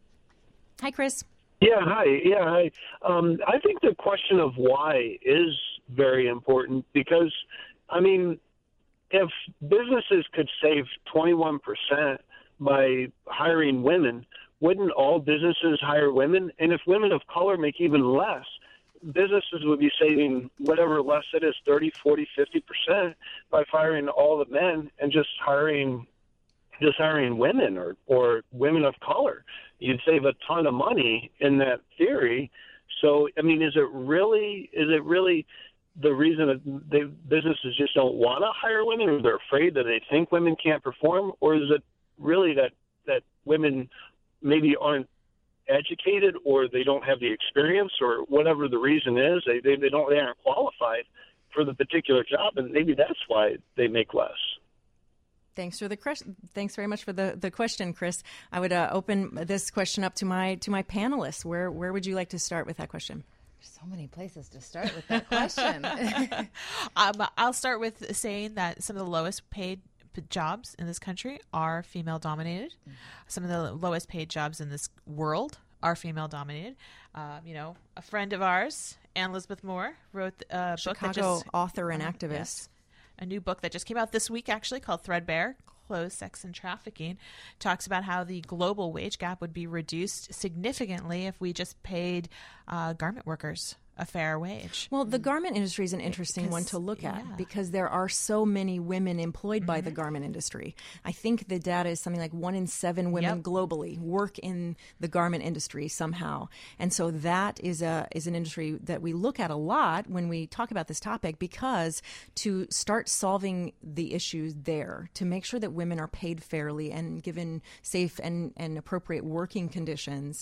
Hi, Chris. Yeah, hi. Yeah, hi. Um, I think the question of why is very important because, I mean, if businesses could save twenty-one percent by hiring women, wouldn't all businesses hire women? And if women of color make even less, businesses would be saving whatever less it is, thirty, forty, fifty percent by firing all the men and just hiring just hiring women or, or women of color. You'd save a ton of money in that theory. So, I mean, is it really, is it really the reason that they, businesses just don't want to hire women, or they're afraid that they think women can't perform? Or is it really that, that women maybe aren't educated, or they don't have the experience, or whatever the reason is, they, they, they don't, they aren't qualified for the particular job, and maybe that's why they make less. Thanks for the question. Thanks very much for the, the question, Chris. I would uh, open this question up to my to my panelists. Where where would you like to start with that question? There's so many places to start with that question. um, I'll start with saying that some of the lowest paid jobs in this country are female dominated. Mm-hmm. Some of the lowest paid jobs in this world are female dominated. Um, you know, a friend of ours, Anne Elizabeth Moore, wrote a book that just author and activist. Yes, a new book that just came out this week, actually, called Threadbare: Clothes, Sex, and Trafficking. Talks about how the global wage gap would be reduced significantly if we just paid uh, garment workers a fair wage. Well, the garment industry is an interesting one to look at yeah. because there are so many women employed by mm-hmm. the garment industry. I think the data is something like one in seven women yep. globally work in the garment industry somehow. And so that is a is an industry that we look at a lot when we talk about this topic, because to start solving the issues there, to make sure that women are paid fairly and given safe and, and appropriate working conditions,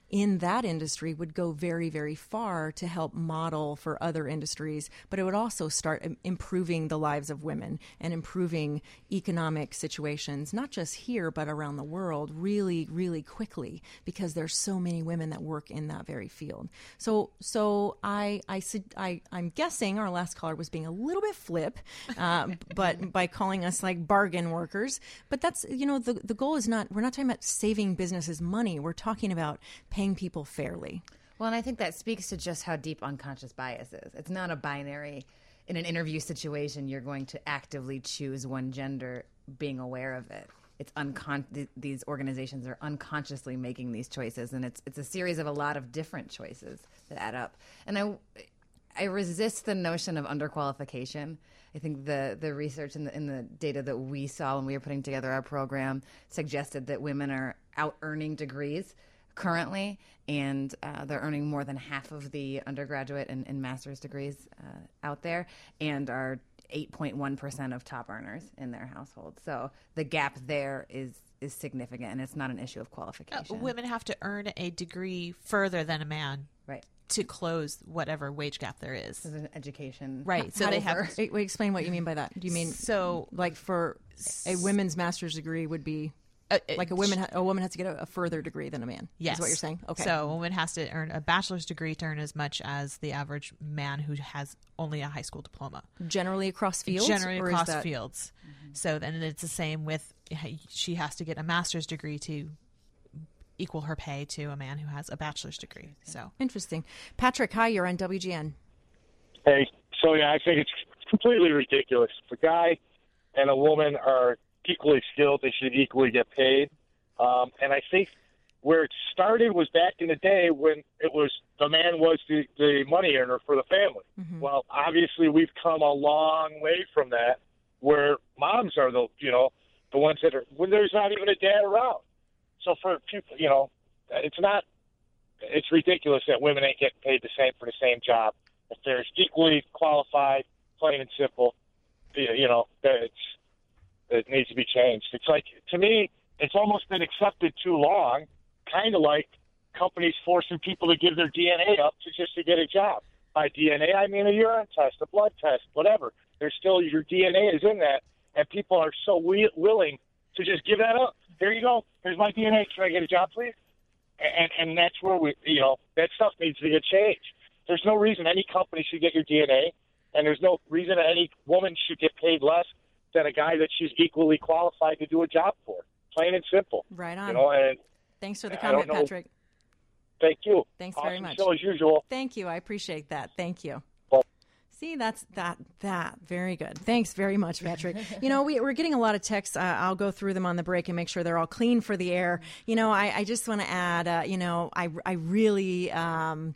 in that industry would go very, very far to help model for other industries, but it would also start im- improving the lives of women and improving economic situations, not just here, but around the world really, really quickly, because there's so many women that work in that very field. So, so I, I, I, I'm guessing our last caller was being a little bit flip, uh, but by calling us like bargain workers. But that's, you know, the, the goal is not, we're not talking about saving businesses money. We're talking about paying people fairly. Well, and I think that speaks to just how deep unconscious bias is. It's not a binary. In an interview situation, you're going to actively choose one gender, being aware of it. It's uncon- th- these organizations are unconsciously making these choices, and it's it's a series of a lot of different choices that add up. And I, I resist the notion of underqualification. I think the the research and the, in the data that we saw when we were putting together our program suggested that women are out earning degrees currently, and uh, they're earning more than half of the undergraduate and, and master's degrees uh, out there, and are eight point one percent of top earners in their household. So the gap there is is significant, and it's not an issue of qualification. Uh, women have to earn a degree further than a man, right, to close whatever wage gap there is. There's an education, right? So they have. Wait, wait, explain what you mean by that. Do you mean so like for a women's master's degree would be? Uh, like a woman, ha- a woman has to get a, a further degree than a man. Yes, is what you're saying. Okay, so a woman has to earn a bachelor's degree to earn as much as the average man who has only a high school diploma. Generally across fields. Generally or across that... fields. Mm-hmm. So then it's the same with she has to get a master's degree to equal her pay to a man who has a bachelor's degree. So interesting. Patrick, hi, you're on W G N. Hey, so yeah, I think it's completely ridiculous. If a guy and a woman are equally skilled, they should equally get paid. Um, and I think where it started was back in the day when it was the man was the, the money earner for the family. Mm-hmm. Well, obviously we've come a long way from that, where moms are the, you know, the ones that are, when there's not even a dad around. So for people, you know, it's not, it's ridiculous that women ain't getting paid the same for the same job. If they're equally qualified, plain and simple, you know, it's, it needs to be changed. It's like, to me, it's almost been accepted too long, kind of like companies forcing people to give their D N A up to just to get a job. By D N A, I mean a urine test, a blood test, whatever. There's still, your D N A is in that, and people are so we- willing to just give that up. Here you go. Here's my D N A. Can I get a job, please? And, and that's where we, you know, that stuff needs to get changed. There's no reason any company should get your D N A, and there's no reason any woman should get paid less than a guy that she's equally qualified to do a job for. Plain and simple. Right on. You know, and thanks for the comment, Patrick. Thank you. Thanks awesome very much. Show as usual. Thank you. I appreciate that. Thank you. Well, See, that's that, that. Very good. Thanks very much, Patrick. You know, we, we're getting a lot of texts. Uh, I'll go through them on the break and make sure they're all clean for the air. You know, I, I just want to add, uh, you know, I, I really, um,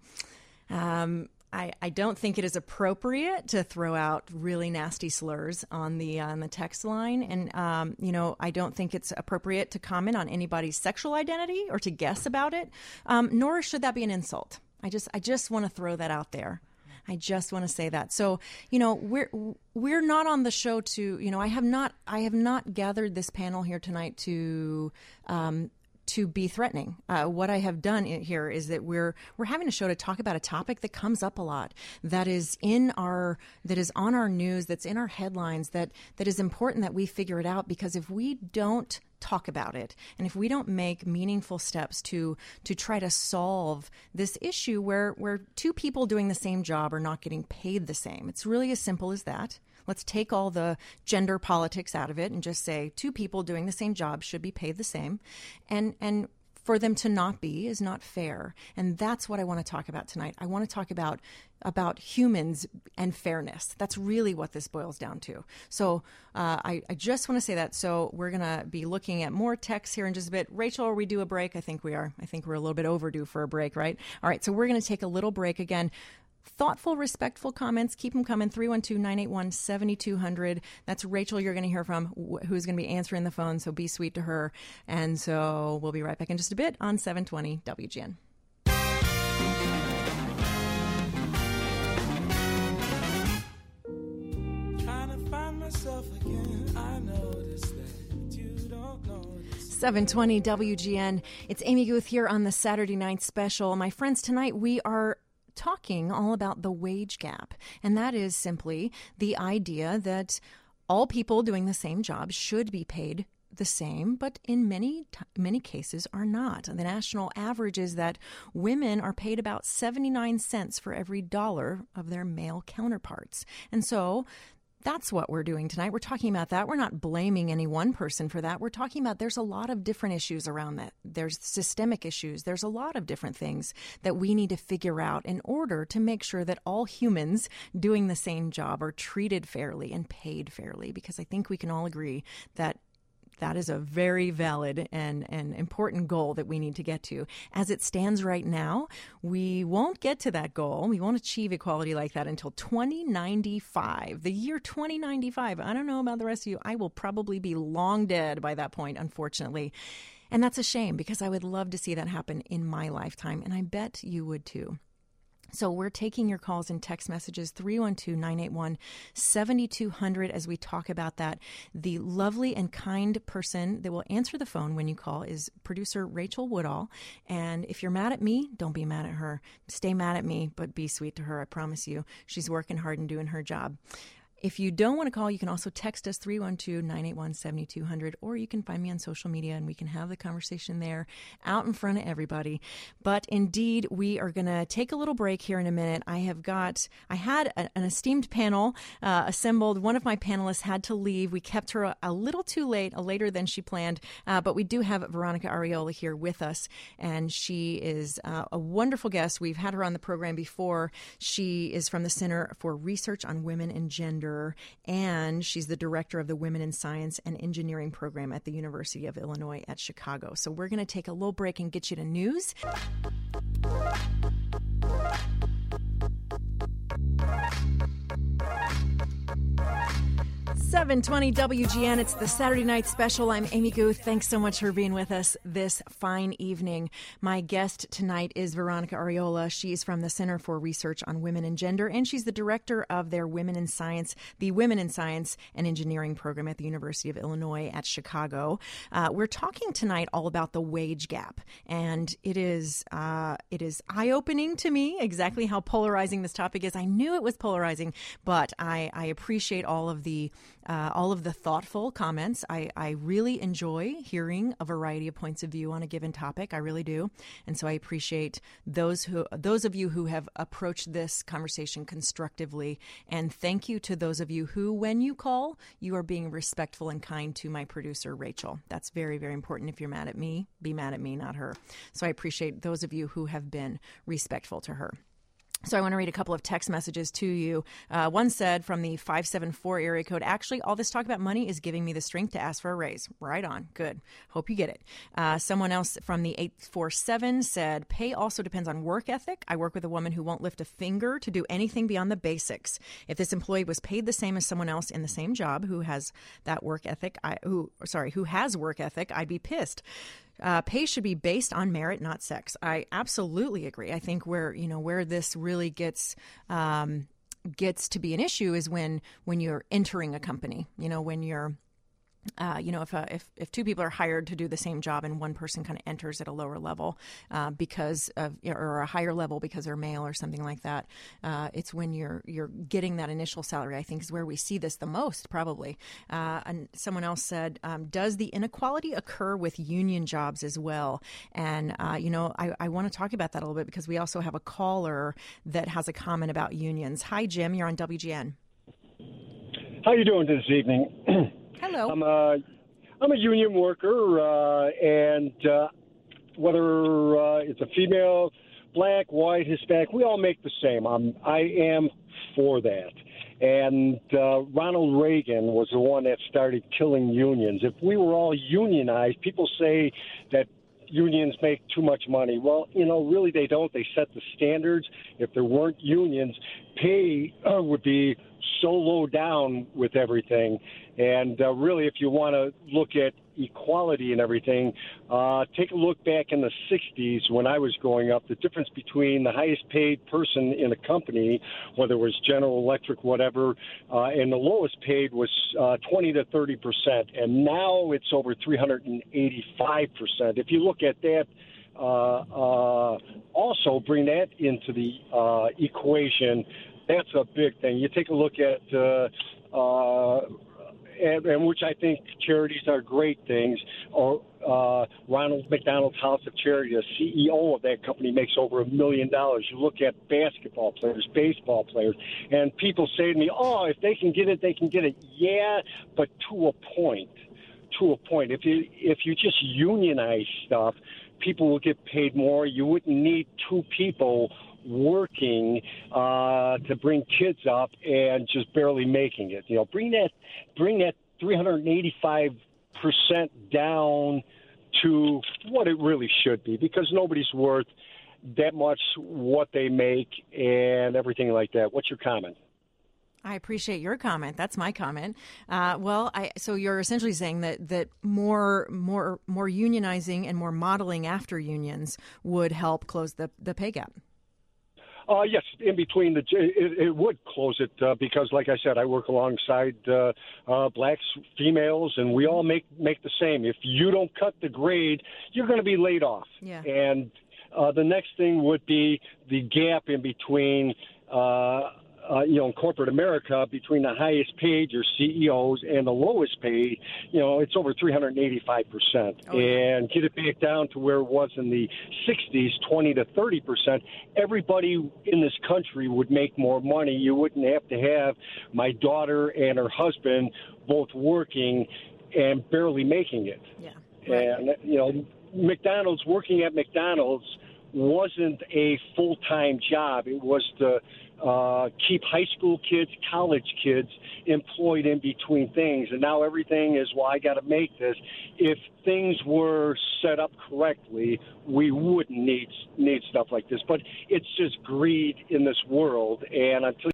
um, I, I don't think it is appropriate to throw out really nasty slurs on the on the text line, and um, you know, I don't think it's appropriate to comment on anybody's sexual identity or to guess about it. Um, nor should that be an insult. I just I just want to throw that out there. I just want to say that. So, you know, we're we're not on the show to, you know, I have not I have not gathered this panel here tonight to. Um, to be threatening. Uh, what I have done here is that we're we're having a show to talk about a topic that comes up a lot, that is in our that is on our news, that's in our headlines, that that is important that we figure it out, because if we don't talk about it, and if we don't make meaningful steps to to try to solve this issue where where two people doing the same job are not getting paid the same, it's really as simple as that. Let's take all the gender politics out of it and just say two people doing the same job should be paid the same. And and for them to not be is not fair. And that's what I want to talk about tonight. I want to talk about about humans and fairness. That's really what this boils down to. So uh, I, I just want to say that. So we're going to be looking at more texts here in just a bit. Rachel, are we due a break? I think we are. I think we're a little bit overdue for a break, right? All right, so we're going to take a little break again. Thoughtful, respectful comments. Keep them coming. three one two, nine eight one, seven two zero zero. That's Rachel you're going to hear from, who's going to be answering the phone, so be sweet to her. And so we'll be right back in just a bit on seven twenty W G N. Trying to find myself again. I noticed that you don't notice. seven twenty W G N. It's Amy Guth here on the Saturday Night Special. My friends, tonight we are talking all about the wage gap, and that is simply the idea that all people doing the same job should be paid the same, but in many many cases are not. The national average is that women are paid about seventy-nine cents for every dollar of their male counterparts. And so that's what we're doing tonight. We're talking about that. We're not blaming any one person for that. We're talking about there's a lot of different issues around that. There's systemic issues. There's a lot of different things that we need to figure out in order to make sure that all humans doing the same job are treated fairly and paid fairly, because I think we can all agree that that is a very valid and, and important goal that we need to get to. As it stands right now, we won't get to that goal. We won't achieve equality like that until twenty ninety-five. The year twenty ninety-five. I don't know about the rest of you. I will probably be long dead by that point, unfortunately. And that's a shame, because I would love to see that happen in my lifetime, and I bet you would too. So we're taking your calls and text messages, three one two, nine eight one, seven two zero zero, as we talk about that. The lovely and kind person that will answer the phone when you call is producer Rachel Woodall. And if you're mad at me, don't be mad at her. Stay mad at me, but be sweet to her, I promise you. She's working hard and doing her job. If you don't want to call, you can also text us three one two, nine eight one, seven two zero zero, or you can find me on social media and we can have the conversation there out in front of everybody. But indeed, we are going to take a little break here in a minute. I have got, I had a, an esteemed panel uh, assembled. One of my panelists had to leave. We kept her a, a little too late, a later than she planned, uh, but we do have Veronica Arreola here with us, and she is uh, a wonderful guest. We've had her on the program before. She is from the Center for Research on Women and Gender, and she's the director of the Women in Science and Engineering program at the University of Illinois at Chicago. So we're going to take a little break and get you to news. seven twenty W G N. It's the Saturday Night Special. I'm Amy Guth. Thanks so much for being with us this fine evening. My guest tonight is Veronica Arreola. She's from the Center for Research on Women and Gender, and she's the director of their Women in Science, the Women in Science and Engineering program at the University of Illinois at Chicago. Uh, we're talking tonight all about the wage gap, and it is uh, it is eye-opening to me exactly how polarizing this topic is. I knew it was polarizing, but I, I appreciate all of the Uh, all of the thoughtful comments. I, I really enjoy hearing a variety of points of view on a given topic. I really do. And so I appreciate those who, those of you who have approached this conversation constructively. And thank you to those of you who, when you call, you are being respectful and kind to my producer, Rachel. That's very, very important. If you're mad at me, be mad at me, not her. So I appreciate those of you who have been respectful to her. So I want to read a couple of text messages to you. Uh, one said from the five seven four area code, actually, all this talk about money is giving me the strength to ask for a raise. Right on. Good. Hope you get it. Uh, someone else from the eight four seven said, pay also depends on work ethic. I work with a woman who won't lift a finger to do anything beyond the basics. If this employee was paid the same as someone else in the same job who has that work ethic, I, who, sorry, who has work ethic, I'd be pissed. Uh, pay should be based on merit, not sex. I absolutely agree. I think where, you know, where this really gets um, gets to be an issue is when when you're entering a company, you know, when you're Uh, you know, if, uh, if if two people are hired to do the same job and one person kind of enters at a lower level uh, because of, or a higher level because they're male or something like that, uh, it's when you're you're getting that initial salary, I think, is where we see this the most, probably. Uh, and someone else said, um, does the inequality occur with union jobs as well? And, uh, you know, I, I want to talk about that a little bit because we also have a caller that has a comment about unions. Hi, Jim. You're on W G N. How you doing this evening? Hello. I'm a, I'm a union worker, uh, and uh, whether uh, it's a female, black, white, Hispanic, we all make the same. I'm, I am for that. And uh, Ronald Reagan was the one that started killing unions. If we were all unionized, people say that unions make too much money. Well, you know, really they don't. They set the standards. If there weren't unions, pay uh, would be so low down with everything. And uh, really, if you want to look at, equality and everything, uh, take a look back in the sixties when I was growing up, the difference between the highest paid person in a company, whether it was General Electric, whatever, uh, and the lowest paid was uh, twenty to thirty percent. And now it's over three hundred eighty-five percent. If you look at that, uh, uh, also bring that into the uh, equation, that's a big thing. You take a look at, uh, uh, and, and which I think charities are great things. Or uh, Ronald McDonald's House of Charity, the C E O of that company, makes over a million dollars. You look at basketball players, baseball players, and people say to me, "Oh, if they can get it, they can get it." Yeah, but to a point. To a point. If you if you just unionize stuff, people will get paid more. You wouldn't need two people working uh, to bring kids up and just barely making it. You know, bring that bring that three hundred eighty-five percent down to what it really should be, because nobody's worth that much what they make and everything like that. What's your comment? I appreciate your comment. That's my comment. Uh, well, I, so you're essentially saying that, that more more more unionizing and more modeling after unions would help close the, the pay gap. Uh, yes, in between the it, it would close it uh, because, like I said, I work alongside uh, uh, blacks, females, and we all make make the same. If you don't cut the grade, you're going to be laid off. Yeah. And uh, the next thing would be the gap in between. Uh, Uh, you know, in corporate America, between the highest paid, your C E Os, and the lowest paid, you know, it's over three hundred eighty-five percent. Oh, yeah. And get it back down to where it was in the sixties, twenty to thirty percent. Everybody in this country would make more money. You wouldn't have to have my daughter and her husband both working and barely making it. Yeah. Right. And, you know, McDonald's, working at McDonald's wasn't a full-time job. It was to uh, keep high school kids, college kids employed in between things. And now everything is, well, I got to make this. If things were set up correctly, we wouldn't need need stuff like this. But it's just greed in this world. And until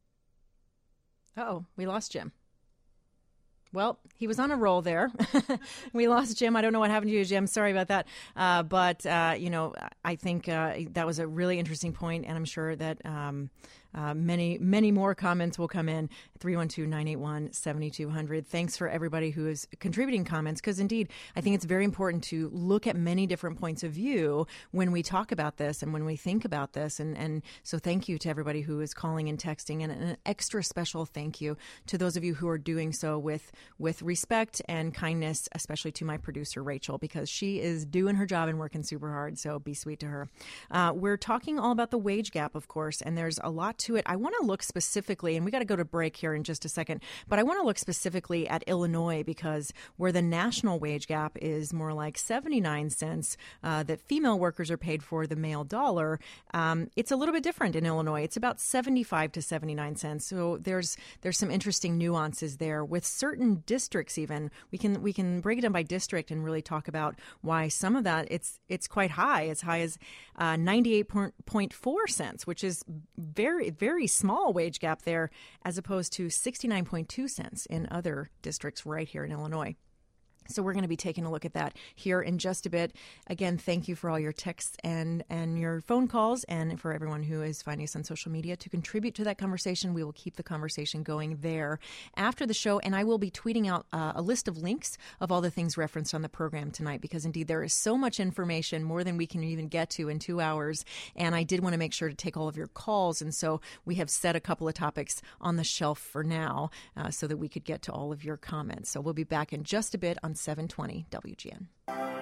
Uh-oh, we lost Jim. Well, he was on a roll there. We lost Jim. I don't know what happened to you, Jim. Sorry about that. Uh, but, uh, you know, I think uh, that was a really interesting point, and I'm sure that um, uh, many, many more comments will come in. three one two, nine eight one, seven two zero zero. Thanks for everybody who is contributing comments, because, indeed, I think it's very important to look at many different points of view when we talk about this and when we think about this. And, and so thank you to everybody who is calling and texting, and an extra special thank you to those of you who are doing so with with respect and kindness, especially to my producer, Rachel, because she is doing her job and working super hard. So be sweet to her. Uh, we're talking all about the wage gap, of course, and there's a lot to it. I want to look specifically, and we got to go to break here in just a second, but I want to look specifically at Illinois, because where the national wage gap is more like seventy-nine cents uh, that female workers are paid for the male dollar, um, it's a little bit different in Illinois. It's about seventy-five to seventy-nine cents. So there's there's some interesting nuances there with certain districts. Even we can we can break it down by district and really talk about why some of that it's it's quite high, as high as uh, ninety-eight point four cents, which is very very small wage gap there, as opposed to sixty-nine point two cents in other districts right here in Illinois. So we're going to be taking a look at that here in just a bit. Again, thank you for all your texts and, and your phone calls, and for everyone who is finding us on social media to contribute to that conversation. We will keep the conversation going there after the show, and I will be tweeting out uh, a list of links of all the things referenced on the program tonight, because indeed there is so much information, more than we can even get to in two hours, and I did want to make sure to take all of your calls, and so we have set a couple of topics on the shelf for now uh, so that we could get to all of your comments. So we'll be back in just a bit on seven twenty W G N.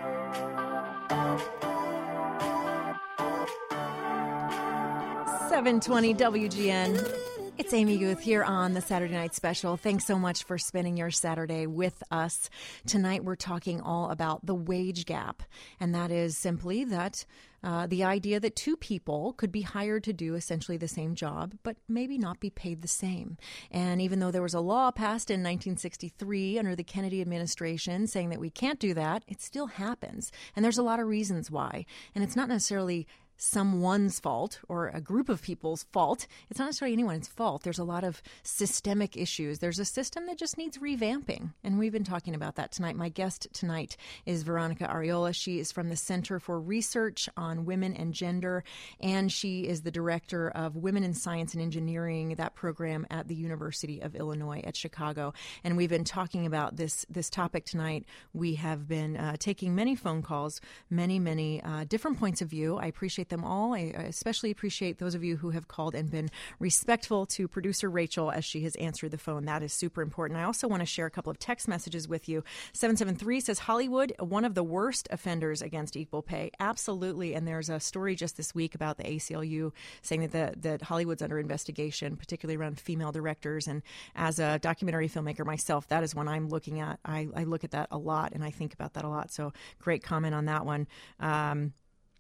seven twenty W G N. It's Amy Guth here on the Saturday Night Special. Thanks so much for spending your Saturday with us. Tonight we're talking all about the wage gap, and that is simply that uh, the idea that two people could be hired to do essentially the same job, but maybe not be paid the same. And even though there was a law passed in nineteen sixty-three under the Kennedy administration saying that we can't do that, it still happens. And there's a lot of reasons why. And it's not necessarily someone's fault or a group of people's fault. It's not necessarily anyone's fault. There's a lot of systemic issues. There's a system that just needs revamping, and we've been talking about that tonight. My guest tonight is Veronica Arriola. She is from the Center for Research on Women and Gender, and she is the director of Women in Science and Engineering, that program at the University of Illinois at Chicago. And we've been talking about this this topic tonight. We have been uh, taking many phone calls, many, many uh, different points of view. I appreciate them all. I especially appreciate those of you who have called and been respectful to producer Rachel as she has answered the phone. That is super important. I also want to share a couple of text messages with you. seven seven three says, Hollywood, one of the worst offenders against equal pay. Absolutely. And there's a story just this week about the A C L U saying that, the, that Hollywood's under investigation, particularly around female directors. And as a documentary filmmaker myself, that is one I'm looking at. I, I look at that a lot, and I think about that a lot. So great comment on that one. Um,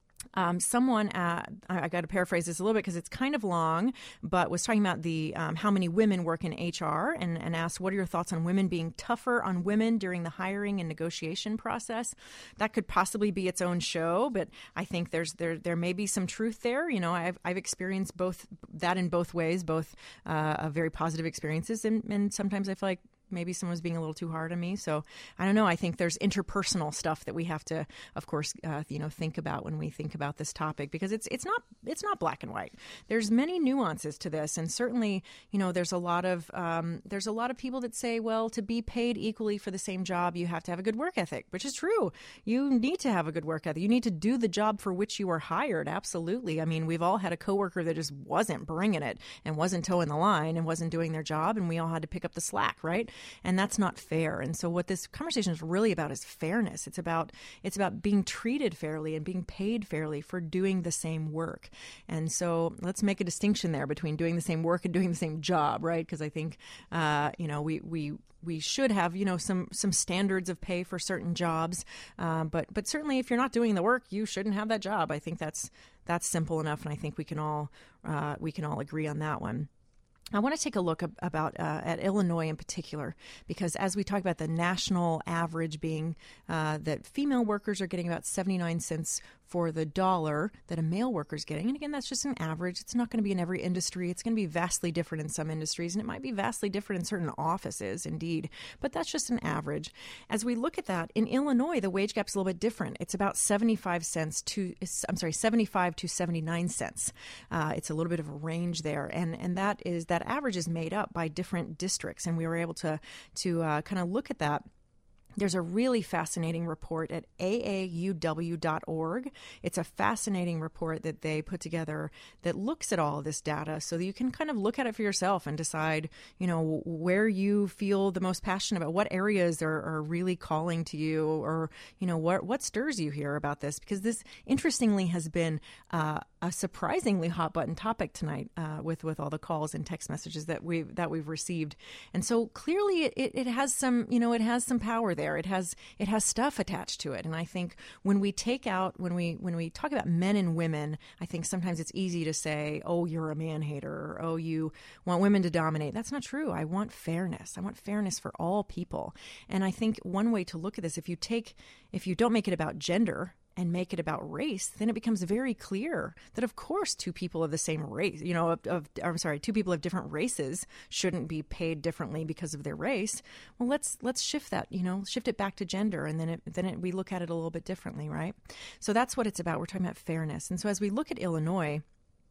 Um, someone, uh, I, I got to paraphrase this a little bit because it's kind of long, but was talking about the um, how many women work in H R and, and asked, what are your thoughts on women being tougher on women during the hiring and negotiation process? That could possibly be its own show, but I think there's there there may be some truth there. You know, I've I've experienced both that in both ways, both uh, very positive experiences, and, and sometimes I feel like maybe someone's being a little too hard on me. So I don't know. I think there's interpersonal stuff that we have to, of course, uh, you know, think about when we think about this topic, because it's it's not it's not black and white. There's many nuances to this, and certainly, you know, there's a lot of um, there's a lot of people that say, well, to be paid equally for the same job, you have to have a good work ethic, which is true. You need to have a good work ethic. You need to do the job for which you were hired. Absolutely. I mean, we've all had a coworker that just wasn't bringing it and wasn't towing the line and wasn't doing their job, and we all had to pick up the slack, right? And that's not fair. And so what this conversation is really about is fairness. It's about it's about being treated fairly and being paid fairly for doing the same work. And so let's make a distinction there between doing the same work and doing the same job, right? Because I think uh, you know we we we should have, you know, some some standards of pay for certain jobs, uh, but but certainly if you're not doing the work, you shouldn't have that job. I think that's that's simple enough, and I think we can all uh, we can all agree on that one. I want to take a look about uh, at Illinois in particular, because as we talk about the national average being uh, that female workers are getting about seventy-nine cents for the dollar that a male worker is getting. And again, that's just an average. It's not going to be in every industry. It's going to be vastly different in some industries, and it might be vastly different in certain offices, indeed. But that's just an average. As we look at that, in Illinois, the wage gap is a little bit different. It's about seventy-five cents to, I'm sorry, seventy-five to seventy-nine cents. Uh, it's a little bit of a range there. And, and that is, that average is made up by different districts. And we were able to, to uh, kind of look at that. There's a really fascinating report at A A U W dot org. It's a fascinating report that they put together that looks at all of this data so that you can kind of look at it for yourself and decide, you know, where you feel the most passionate about, what areas are, are really calling to you, or, you know, what what stirs you here about this. Because this, interestingly, has been uh, a surprisingly hot button topic tonight uh, with, with all the calls and text messages that we've, that we've received. And so clearly it, it has some, you know, it has some power there. It has it has stuff attached to it, and I think when we take out when we when we talk about men and women, I think sometimes it's easy to say, "Oh, you're a man hater," or "Oh, you want women to dominate." That's not true. I want fairness. I want fairness for all people, and I think one way to look at this, if you take if you don't make it about gender and make it about race, then it becomes very clear that, of course, two people of the same race, you know, of, of I'm sorry, two people of different races shouldn't be paid differently because of their race. Well, let's let's shift that, you know, shift it back to gender, and then it, then it, we look at it a little bit differently, right? So that's what it's about. We're talking about fairness, and so as we look at Illinois.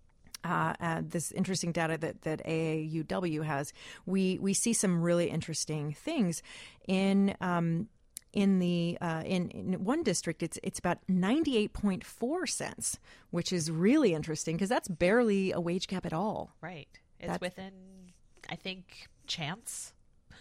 Uh, uh, this interesting data that, that A A U W has, we we see some really interesting things in. Um, In the uh, in, in one district, it's it's about ninety-eight point four cents, which is really interesting because that's barely a wage gap at all. Right. It's that's, within, I think, chance.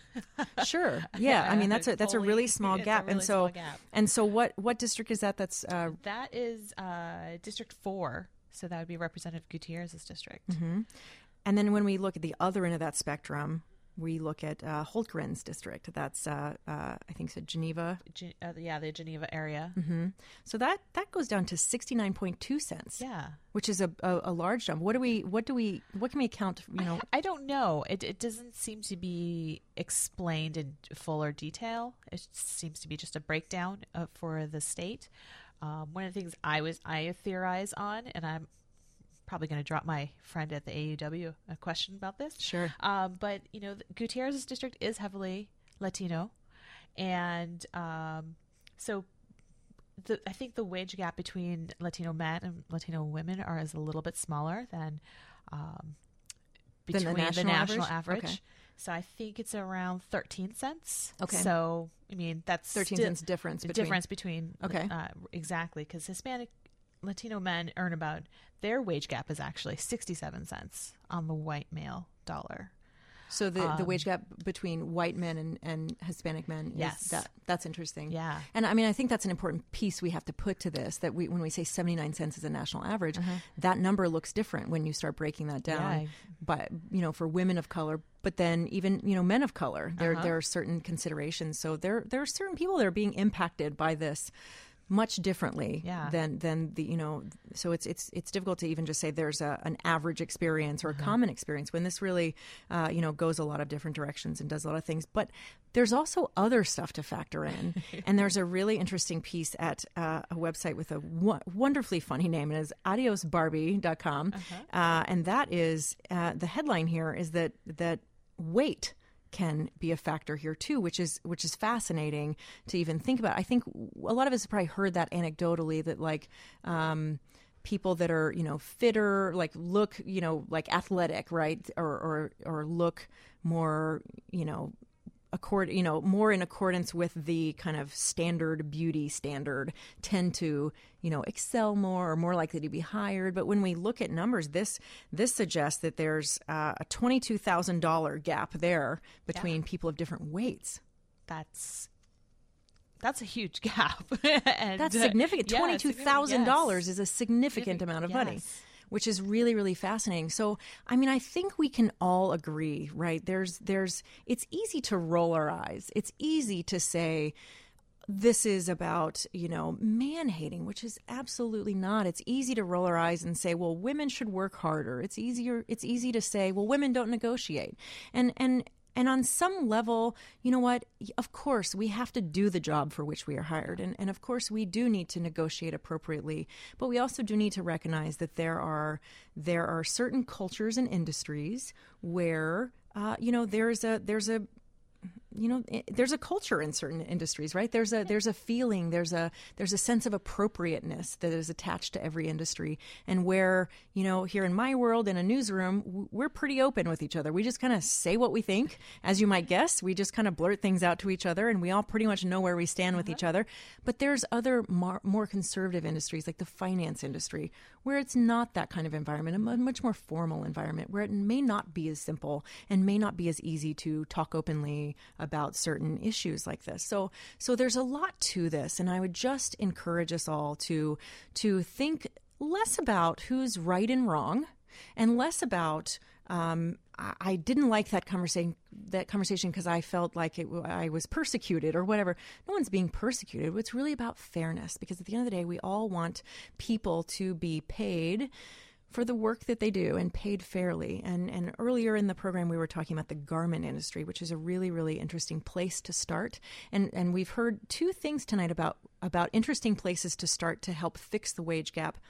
Sure. Yeah. I mean, that's a that's a really small gap. Really and so gap. and so what what district is that? That's uh, that is uh, District Four. So that would be Representative Gutierrez's district. Mm-hmm. And then when we look at the other end of that spectrum, we look at uh, Holtgren's district. That's, uh, uh, I think, so Geneva. Gen- uh, yeah, the Geneva area. Mm-hmm. So that, that goes down to sixty-nine point two cents. Yeah, which is a, a, a large jump. What do we? What do we? What can we account? You know, I, I don't know. It it doesn't seem to be explained in fuller detail. It seems to be just a breakdown uh, for the state. Um, one of the things I was I theorize on, and I'm probably going to drop my friend at the A U W a question about this. Sure. Um, but, you know, Gutierrez's district is heavily Latino. And um, so the, I think the wage gap between Latino men and Latino women are is a little bit smaller than um, between the the national national, average? average. Okay. So I think it's around thirteen cents. Okay. So, I mean, that's thirteen still- cents difference the between. difference between Okay. uh, exactly, because Hispanic Latino men earn about, their wage gap is actually sixty-seven cents on the white male dollar. So the, the Um, wage gap between white men and, and Hispanic men, is Yes. that that's interesting. Yeah. And I mean, I think that's an important piece we have to put to this, that we when we say seventy-nine cents is a national average, that number looks different when you start breaking that down. Yeah. But, you know, for women of color, but then even, you know, men of color, there Uh-huh. there are certain considerations. So there there are certain people that are being impacted by this much differently Yeah. than than the you know so it's it's it's difficult to even just say there's a an average experience or a common experience when this really uh, you know goes a lot of different directions and does a lot of things. But there's also other stuff to factor in, and there's a really interesting piece at uh, a website with a w- wonderfully funny name. It is adios barbie dot com, uh, and that is uh, the headline here is that that weight can be a factor here too, which is which is fascinating to even think about. I think a lot of us have probably heard that anecdotally, that like um, people that are you know fitter, like look you know like athletic, right, or or or look more you know. Accord, you know, more in accordance with the kind of standard beauty standard, tend to, you know, excel more or more likely to be hired. But when we look at numbers, this this suggests that there's uh, a twenty-two thousand dollars gap there between people of different weights. That's that's a huge gap. And, That's uh, significant. yeah, twenty-two thousand dollars yes. is a significant Significant, amount of yes. money, which is really, really fascinating. So, I mean, I think we can all agree, right? There's, there's, it's easy to roll our eyes. It's easy to say, this is about, you know, man hating, which is absolutely not. It's easy to roll our eyes and say, well, women should work harder. It's easier. It's easy to say, well, women don't negotiate. And, and, And on some level, you know what? Of course, we have to do the job for which we are hired. And, and of course, we do need to negotiate appropriately. But we also do need to recognize that there are there are certain cultures and industries where, uh, you know, there's a there's a you know, there's a culture in certain industries, right? There's a there's a feeling, there's a there's a sense of appropriateness that is attached to every industry. And where, you know, here in my world, in a newsroom, we're pretty open with each other. We just kind of say what we think, as you might guess. We just kind of blurt things out to each other, and we all pretty much know where we stand with each other. But there's other more, more conservative industries, like the finance industry, where it's not that kind of environment, a much more formal environment, where it may not be as simple and may not be as easy to talk openly about certain issues like this. So so there's a lot to this, and I would just encourage us all to to think less about who's right and wrong, and less about um, I, I didn't like that conversation that conversation because I felt like it, I was persecuted or whatever. No one's being persecuted. It's really about fairness, because at the end of the day, we all want people to be paid for the work that they do and paid fairly. And and earlier in the program, we were talking about the garment industry, which is a really, really interesting place to start. And and we've heard two things tonight about about interesting places to start to help fix the wage gap.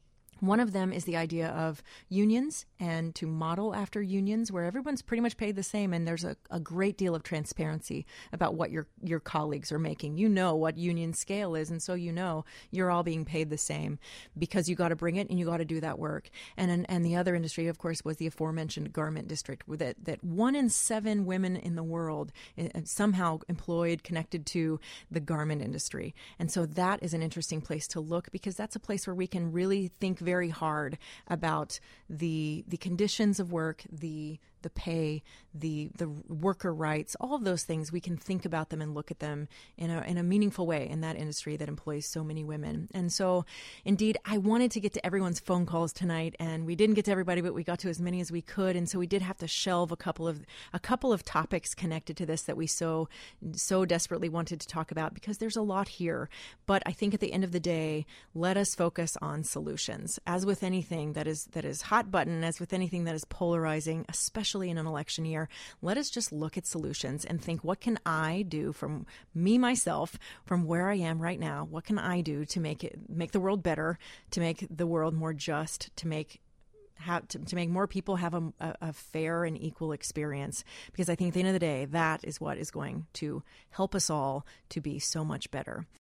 One of them is the idea of unions, and to model after unions where everyone's pretty much paid the same, and there's a, a great deal of transparency about what your your colleagues are making. You know what union scale is, and so you know you're all being paid the same because you got to bring it and you got to do that work. And, and and the other industry, of course, was the aforementioned garment district, where that, that one in seven women in the world is somehow employed, connected to the garment industry. And so that is an interesting place to look, because that's a place where we can really think very hard about the the conditions of work, the the pay, the the worker rights, all of those things. We can think about them and look at them in a in a meaningful way in that industry that employs so many women. And so, indeed, I wanted to get to everyone's phone calls tonight, and we didn't get to everybody, but we got to as many as we could. And so we did have to shelve a couple of a couple of topics connected to this that we so so desperately wanted to talk about, because there's a lot here. But I think at the end of the day, let us focus on solutions. let's, as with anything that is that is hot button, as with anything that is polarizing, especially in an election year, let us just look at solutions and think, what can I do from me, myself, from where I am right now? What can I do to make it, make the world better, to make the world more just, to make Have, to, to make more people have a, a, a fair and equal experience? Because I think at the end of the day, that is what is going to help us all to be so much better.